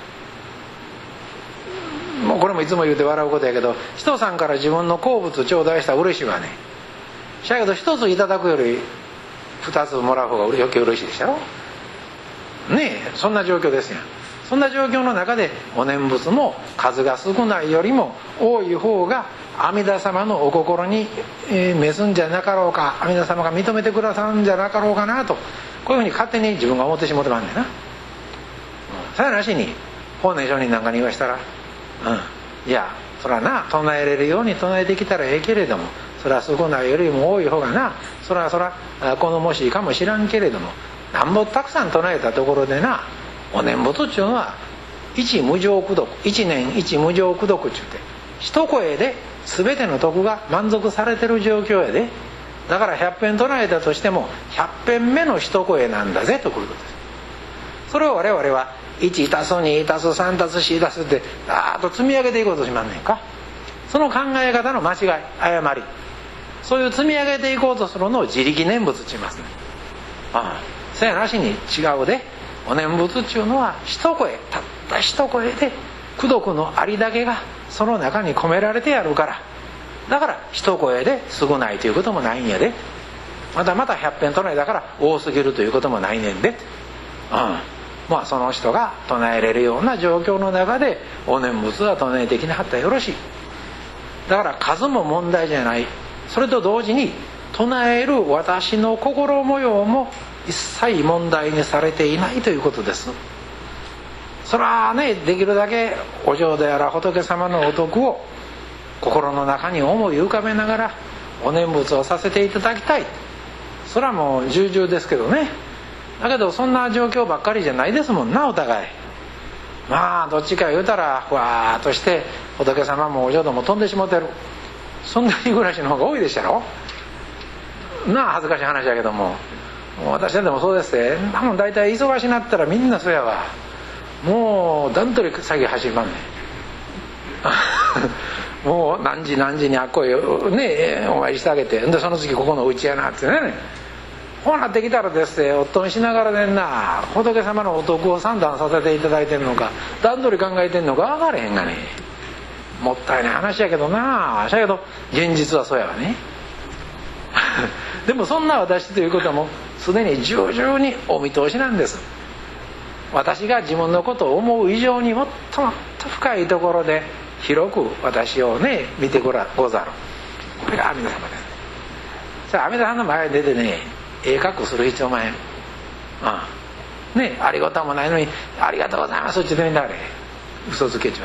もうこれもいつも言うて笑うことやけど、人さんから自分の好物頂戴したら嬉しいわね。しゃけど一ついただくより二つもらう方が余計嬉しいでしょねえ。そんな状況ですやん。そんな状況の中でお念仏も数が少ないよりも多い方が阿弥陀様のお心に召すんじゃなかろうか、阿弥陀様が認めてくださるんじゃなかろうかなと、こういうふうに勝手に自分が思ってしもてまんねんな。さやなしに法然上人なんかに言わしたら、うん、いやそらな唱えれるように唱えてきたらええけれども、そら少ないよりも多い方がな、そらそら好もしいかもしらんけれども、なんぼたくさん唱えたところでな、お念仏っていうのは一無常功徳、一年一無常功徳って言って一声で全ての徳が満足されてる状況やで。だからひゃっぺん唱えたとしてもひゃっぺんめの一声なんだぜとこういうことです。それを我々はいちたすにたすさんたすよんたすってダーッと積み上げていこうとしまんねんか。その考え方の間違い、誤り、そういう積み上げていこうとするのを自力念仏って言いますね。ああ、せやなしに違うで。お念仏っていうのは一声、たった一声で功徳のありだけがその中に込められてやるから、だから一声で少ないということもないんやで。またまたひゃっぺん唱えだから多すぎるということもないねんで。うん、まあその人が唱えれるような状況の中でお念仏は唱えてきなはったらよろしい。だから数も問題じゃない。それと同時に唱える私の心模様も一切問題にされていないということです。それはね、できるだけお浄土やら仏様のお徳を心の中に思い浮かべながらお念仏をさせていただきたい。それはもう重々ですけどね。だけどそんな状況ばっかりじゃないですもんな、お互い。まあどっちか言うたらふわーっとして仏様もお浄土も飛んでしもてる、そんな日暮らしの方が多いでしたろなあ。恥ずかしい話だけども、私でもそうですね。多分大体忙しになったらみんなそうやわ。もう段取り先走りまんねんもう何時何時にあっこへねお参りしてあげて、でその次ここのうちやなってね。こうなってきたらですね、おっとんしながらねんな、仏様のお徳を三段させていただいてるのか段取り考えてんのか分かれへんがね。もったいない話やけどな。だけど現実はそうやわねでもそんな私ということはもうすでに重々にお見通しなんです。私が自分のことを思う以上にもっともっと深いところで広く私をね見てごらござる。これが阿弥陀様です。さあ阿弥陀さんの前に出てねええ格好する必要もない。ああねえ、ありがとうもないのにありがとうございますって言ってみたら嘘つけちゃう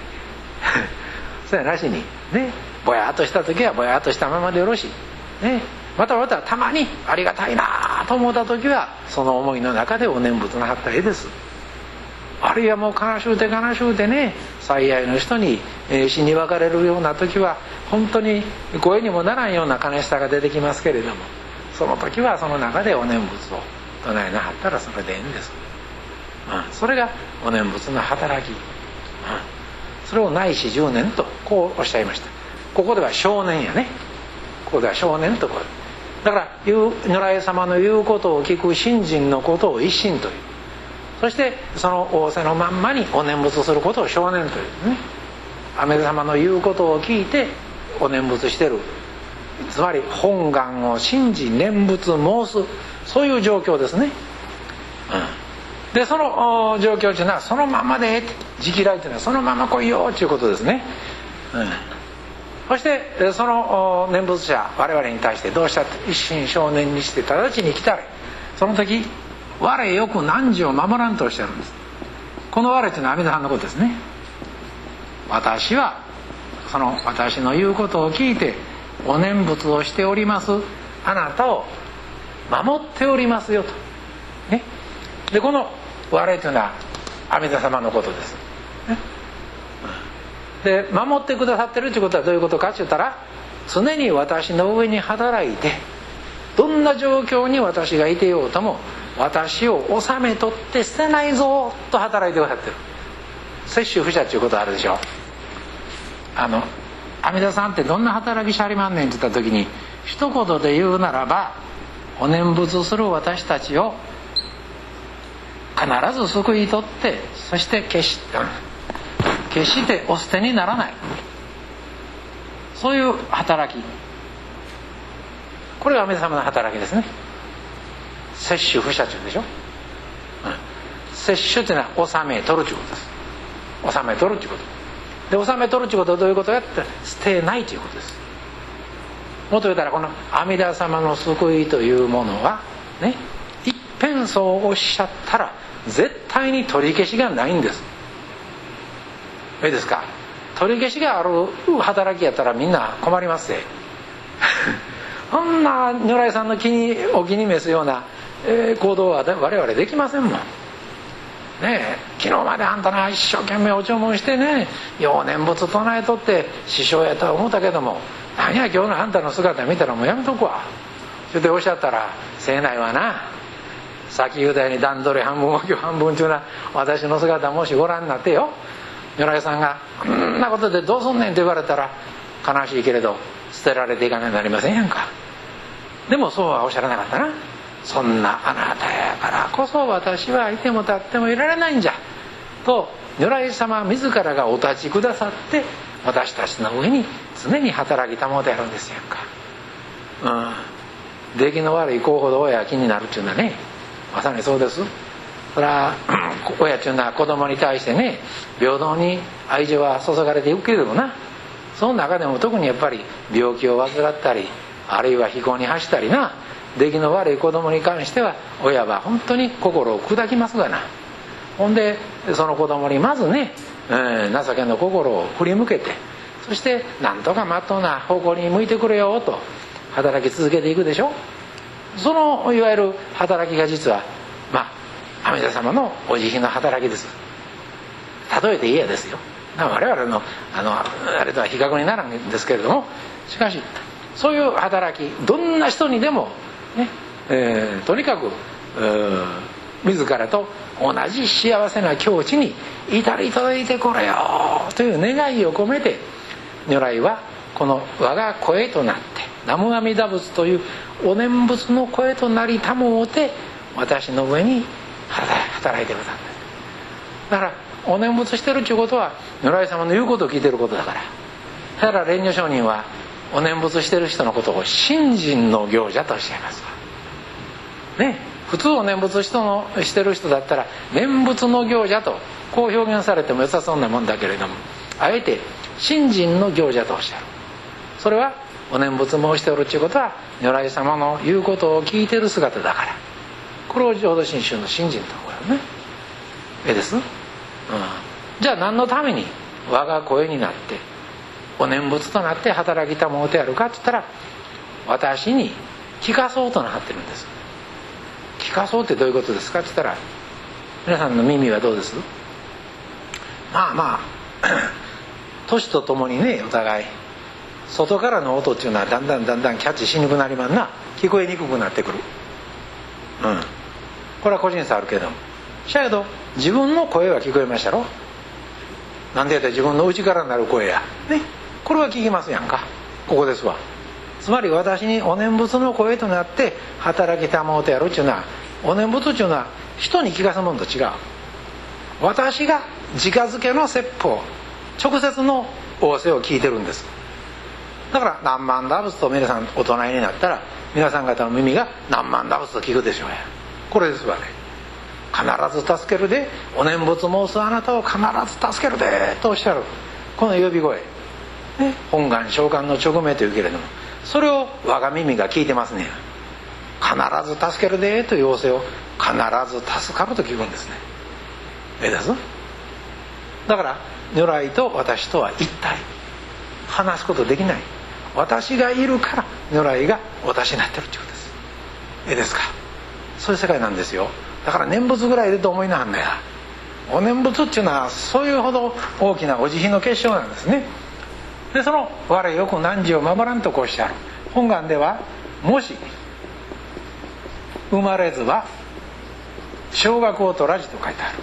そうやなしにね、ぼやっとした時はぼやっとしたままでよろしいね。またまたたまにありがたいなと思った時はその思いの中でお念仏のはったらええです。あるいはもう悲しゅうて悲しゅうてね、最愛の人に、えー、死に別れるような時は本当に声にもならんような悲しさが出てきますけれども、その時はその中でお念仏を唱えなはったらそれでええんです、うん、それがお念仏の働き、うん、それをないしじゅうねんとこうおっしゃいました。ここでは少年やね。ここでは少年とこうだから如来様の言うことを聞く信心のことを一心という、そしてその仰せのまんまにお念仏することを少年というね。阿弥陀様の言うことを聞いてお念仏してる、つまり本願を信じ念仏申す、そういう状況ですね、うん、でその状況というのはそのままで直来というのはそのまま来いよということですね、うん、そしてその念仏者我々に対してどうしたって一心少年にして直ちに来たれ。その時我よく汝を守らんとおっしゃるんです。この我というのは阿弥陀さんのことですね。私はその私の言うことを聞いてお念仏をしておりますあなたを守っておりますよと、ね、でこの我というのは阿弥陀様のことです、ね、で守ってくださってるということはどういうことかって言ったら、常に私の上に働いてどんな状況に私がいてようとも私を収めとって捨てないぞと働いてくださってる。摂取不捨っていうことあるでしょ。あの阿弥陀さんってどんな働きしゃりまんねんって言った時に一言で言うならば、お念仏する私たちを必ず救い取って、そして決し、決してお捨てにならない、そういう働き、これが阿弥陀様の働きですね。摂取不捨中でしょ、うん、摂取っていうのは収め取るということです。収め取るということで、収め取るということはどういうことかって捨てないということです。もっと言ったらこの阿弥陀様の救いというものはね、一遍そうおっしゃったら絶対に取り消しがないんです。いいですか。取り消しがある働きやったらみんな困りますねそんな如来さんの気にお気に召すような、えー、行動は我々できませんもんね。え昨日まであんたな一生懸命お注文してねよう念仏唱えとって師匠やとは思ったけども、何や今日のあんたの姿見たらもうやめとくわっておっしゃったら、せえないわな。さっき言うたように段取り半分わき半分というのは私の姿もしご覧になってよ、如来さんがこんなことでどうすんねんと言われたら悲しいけれど捨てられていかないとなりませんやんか。でもそうはおっしゃらなかったな。そんなあなたやからこそ私はいても立ってもいられないんじゃと如来様自らがお立ちくださって私たちの上に常に働き保てやるんですやんか。うん、出来の悪い子ほど親は気になるっていうのはね、まさにそうです。それは親っていうのは子供に対してね平等に愛情は注がれていくけれどもな、その中でも特にやっぱり病気を患ったりあるいは非行に走ったりな出来の悪い子供に関しては親は本当に心を砕きますがな。ほんでその子供にまずね、えー、情けの心を振り向けて、そしてなんとかまっとうな方向に向いてくれよと働き続けていくでしょ。そのいわゆる働きが実はまあ阿弥陀様のお慈悲の働きです。例えて言えですよ。我々のあのあれとは比較にならないんですけれども、しかしそういう働きどんな人にでもね、えー、とにかく自らと同じ幸せな境地に至り届いてこれよという願いを込めて如来はこの我が声となって南無阿弥陀仏というお念仏の声となりたもうて私の上に働いてくださった。だからお念仏してるっていうことは如来様の言うことを聞いてることだから。だから蓮如上人はお念仏してる人のことを信心の行者とおっしゃいますわね。普通お念仏人のしてる人だったら念仏の行者とこう表現されても良さそうなもんだけれども、あえて信心の行者とおっしゃる。それはお念仏申しておるっていうことは如来様の言うことを聞いてる姿だから、これを浄土真宗の信心ところね。ええです、うん、じゃあ何のために我が声になってお念仏となって働きたもうてやるかって言ったら、私に聞かそうとなってるんです。聞かそうってどういうことですかって言ったら、皆さんの耳はどうです？まあまあ年とともにね、お互い外からの音っていうのはだんだんだんだんキャッチしにくくなりますな。聞こえにくくなってくる。うんこれは個人差あるけども、しゃけど自分の声は聞こえましたろ。なんでやったら自分の内からなる声やね、これは聞きますやんか。ここですわ。つまり私にお念仏の声となって働きたもうてやるっていうのは、お念仏っていうのは人に聞かすもんと違う。私が直づけの説法、直接の仰せを聞いてるんです。だから何万打仏と皆さんお唱えになったら、皆さん方の耳が何万打仏と聞くでしょうや。これですわね。必ず助けるで、お念仏申すあなたを必ず助けるでとおっしゃるこの呼び声、ね、本願召喚の直命というけれども、それを我が耳が聞いてますね。必ず助けるでという仰せを必ず助かると聞くんですね。ええです。だから如来と私とは一体、話すことできない。私がいるから如来が私になってるっていうことです。ええですか。そういう世界なんですよ。だから念仏ぐらいでと思いなはんだよ。お念仏っていうのはそういうほど大きなお慈悲の結晶なんですね。でその我よく汝を守らんとこうおっしゃる。本願ではもし生まれずは小学を取らじと書いてあ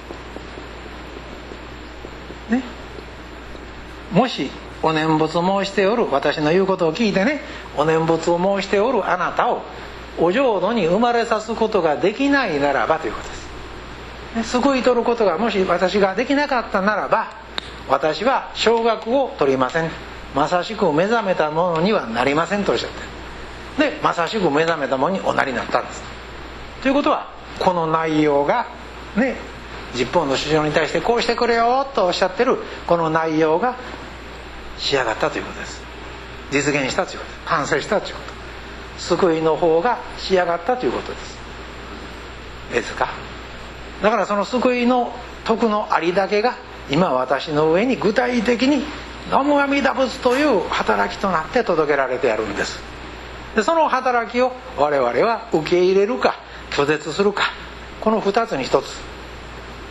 るね。もしお念仏申しておる、私の言うことを聞いてね、お念仏を申しておるあなたをお浄土に生まれさすことができないならばということです、ね、救い取ることがもし私ができなかったならば、私は小学を取りません。まさしく目覚めたものにはなりませんとおっしゃってで、まさしく目覚めたものにおなりになったんです。ということはこの内容がね、十方の主張に対してこうしてくれよとおっしゃってるこの内容が仕上がったということです。実現したということ、完成したということ、救いの方が仕上がったということです。いいですか。だからその救いの徳のありだけが今私の上に具体的に南無阿弥陀仏という働きとなって届けられてやるんです。でその働きを我々は受け入れるか拒絶するか、この二つに一つ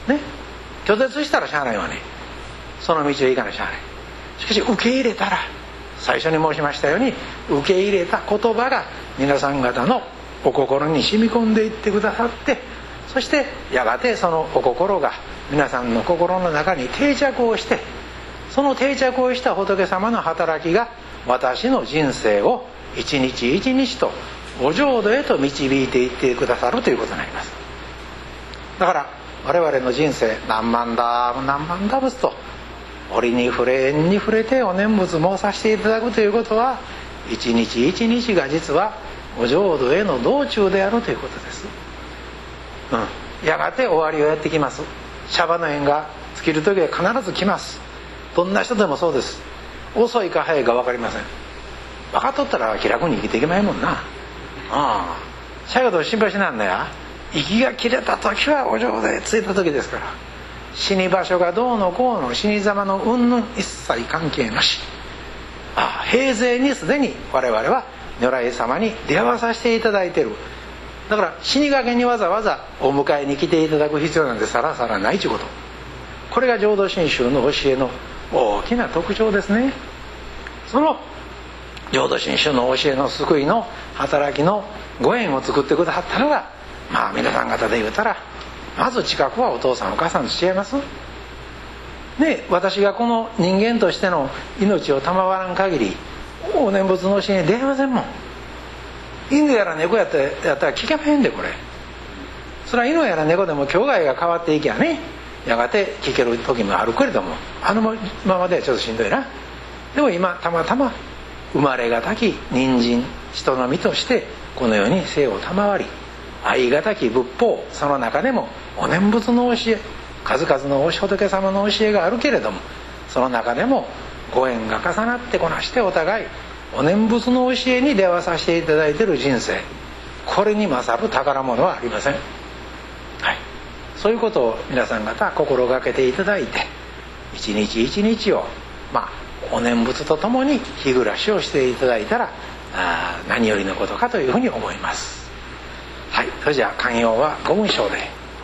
ね、拒絶したらしゃあないわね。その道へ行かなしゃあない。しかし受け入れたら、最初に申しましたように、受け入れた言葉が皆さん方のお心に染み込んでいってくださって、そしてやがてそのお心が皆さんの心の中に定着をして、その定着をした仏様の働きが私の人生を一日一日とお浄土へと導いていってくださるということになります。だから我々の人生、何万ダーブ何万ダブスと折に触れ縁に触れてお念仏申させていただくということは、一日一日が実はお浄土への道中であるということです。うん、やがて終わりをやってきます。シャバの縁が尽きる時は必ず来ます。どんな人でもそうです。遅いか早いか分かりません。分かっとったら気楽に生きていけないもんな。ああ、しゃがと心配しなんだや。息が切れた時はお浄土へ着いた時ですから。死に場所がどうのこうの、死に様の云々一切関係なし。ああ、平勢にすでに我々は如来様に出会わさせていただいている。だから死にかけにわざわざお迎えに来ていただく必要なんてさらさらないということ。これが浄土真宗の教えの大きな特徴ですね。その浄土真宗の教えの救いの働きのご縁を作ってくださったのが、まあ皆さん方で言うたら、まず近くはお父さんお母さんと違いますね。私がこの人間としての命を賜らん限りお念仏の教えに出会いませんもん。犬やら猫やったら、やったら聞けまへんで。これそれは犬やら猫でも境外が変わっていきゃね、やがて聞ける時もあるけれども、あのままではちょっとしんどいな。でも今たまたま生まれがたき人参人の身としてこの世に生を賜り、愛がたき仏法、その中でもお念仏の教え、数々のお仏様の教えがあるけれども、その中でもご縁が重なってこなしてお互いお念仏の教えに出会わさせていただいている人生、これに勝る宝物はありません。はい、そういうことを皆さん方心がけていただいて、一日一日をまあお念仏とともに日暮らしをしていただいたらあ何よりのことかというふうに思います。はい、それじゃあ寛容はご文章で。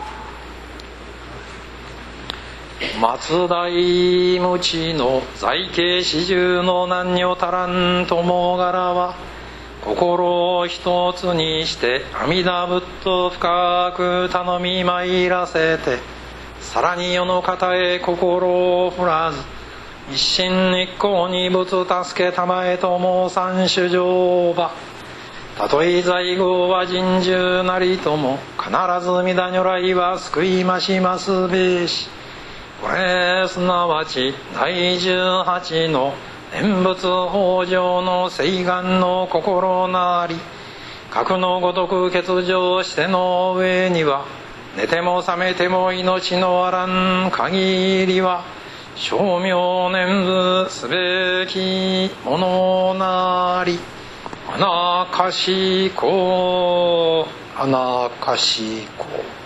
松代無知の在家始終の何女足らん友柄は、心を一つにして阿弥陀仏と深く頼み参らせて、さらに世の方へ心を振らず、一心一向に仏助けたまえと申さん主上場。たとえ在業は人獣なりとも、必ず御陀如来は救いましますべし。これすなわち第十八の念仏法上の誓願の心なり、格のごとく欠如しての上には、寝ても覚めても命のあらん限りは、称名念仏すべきものなり。アナカシコ、 アナカシコ。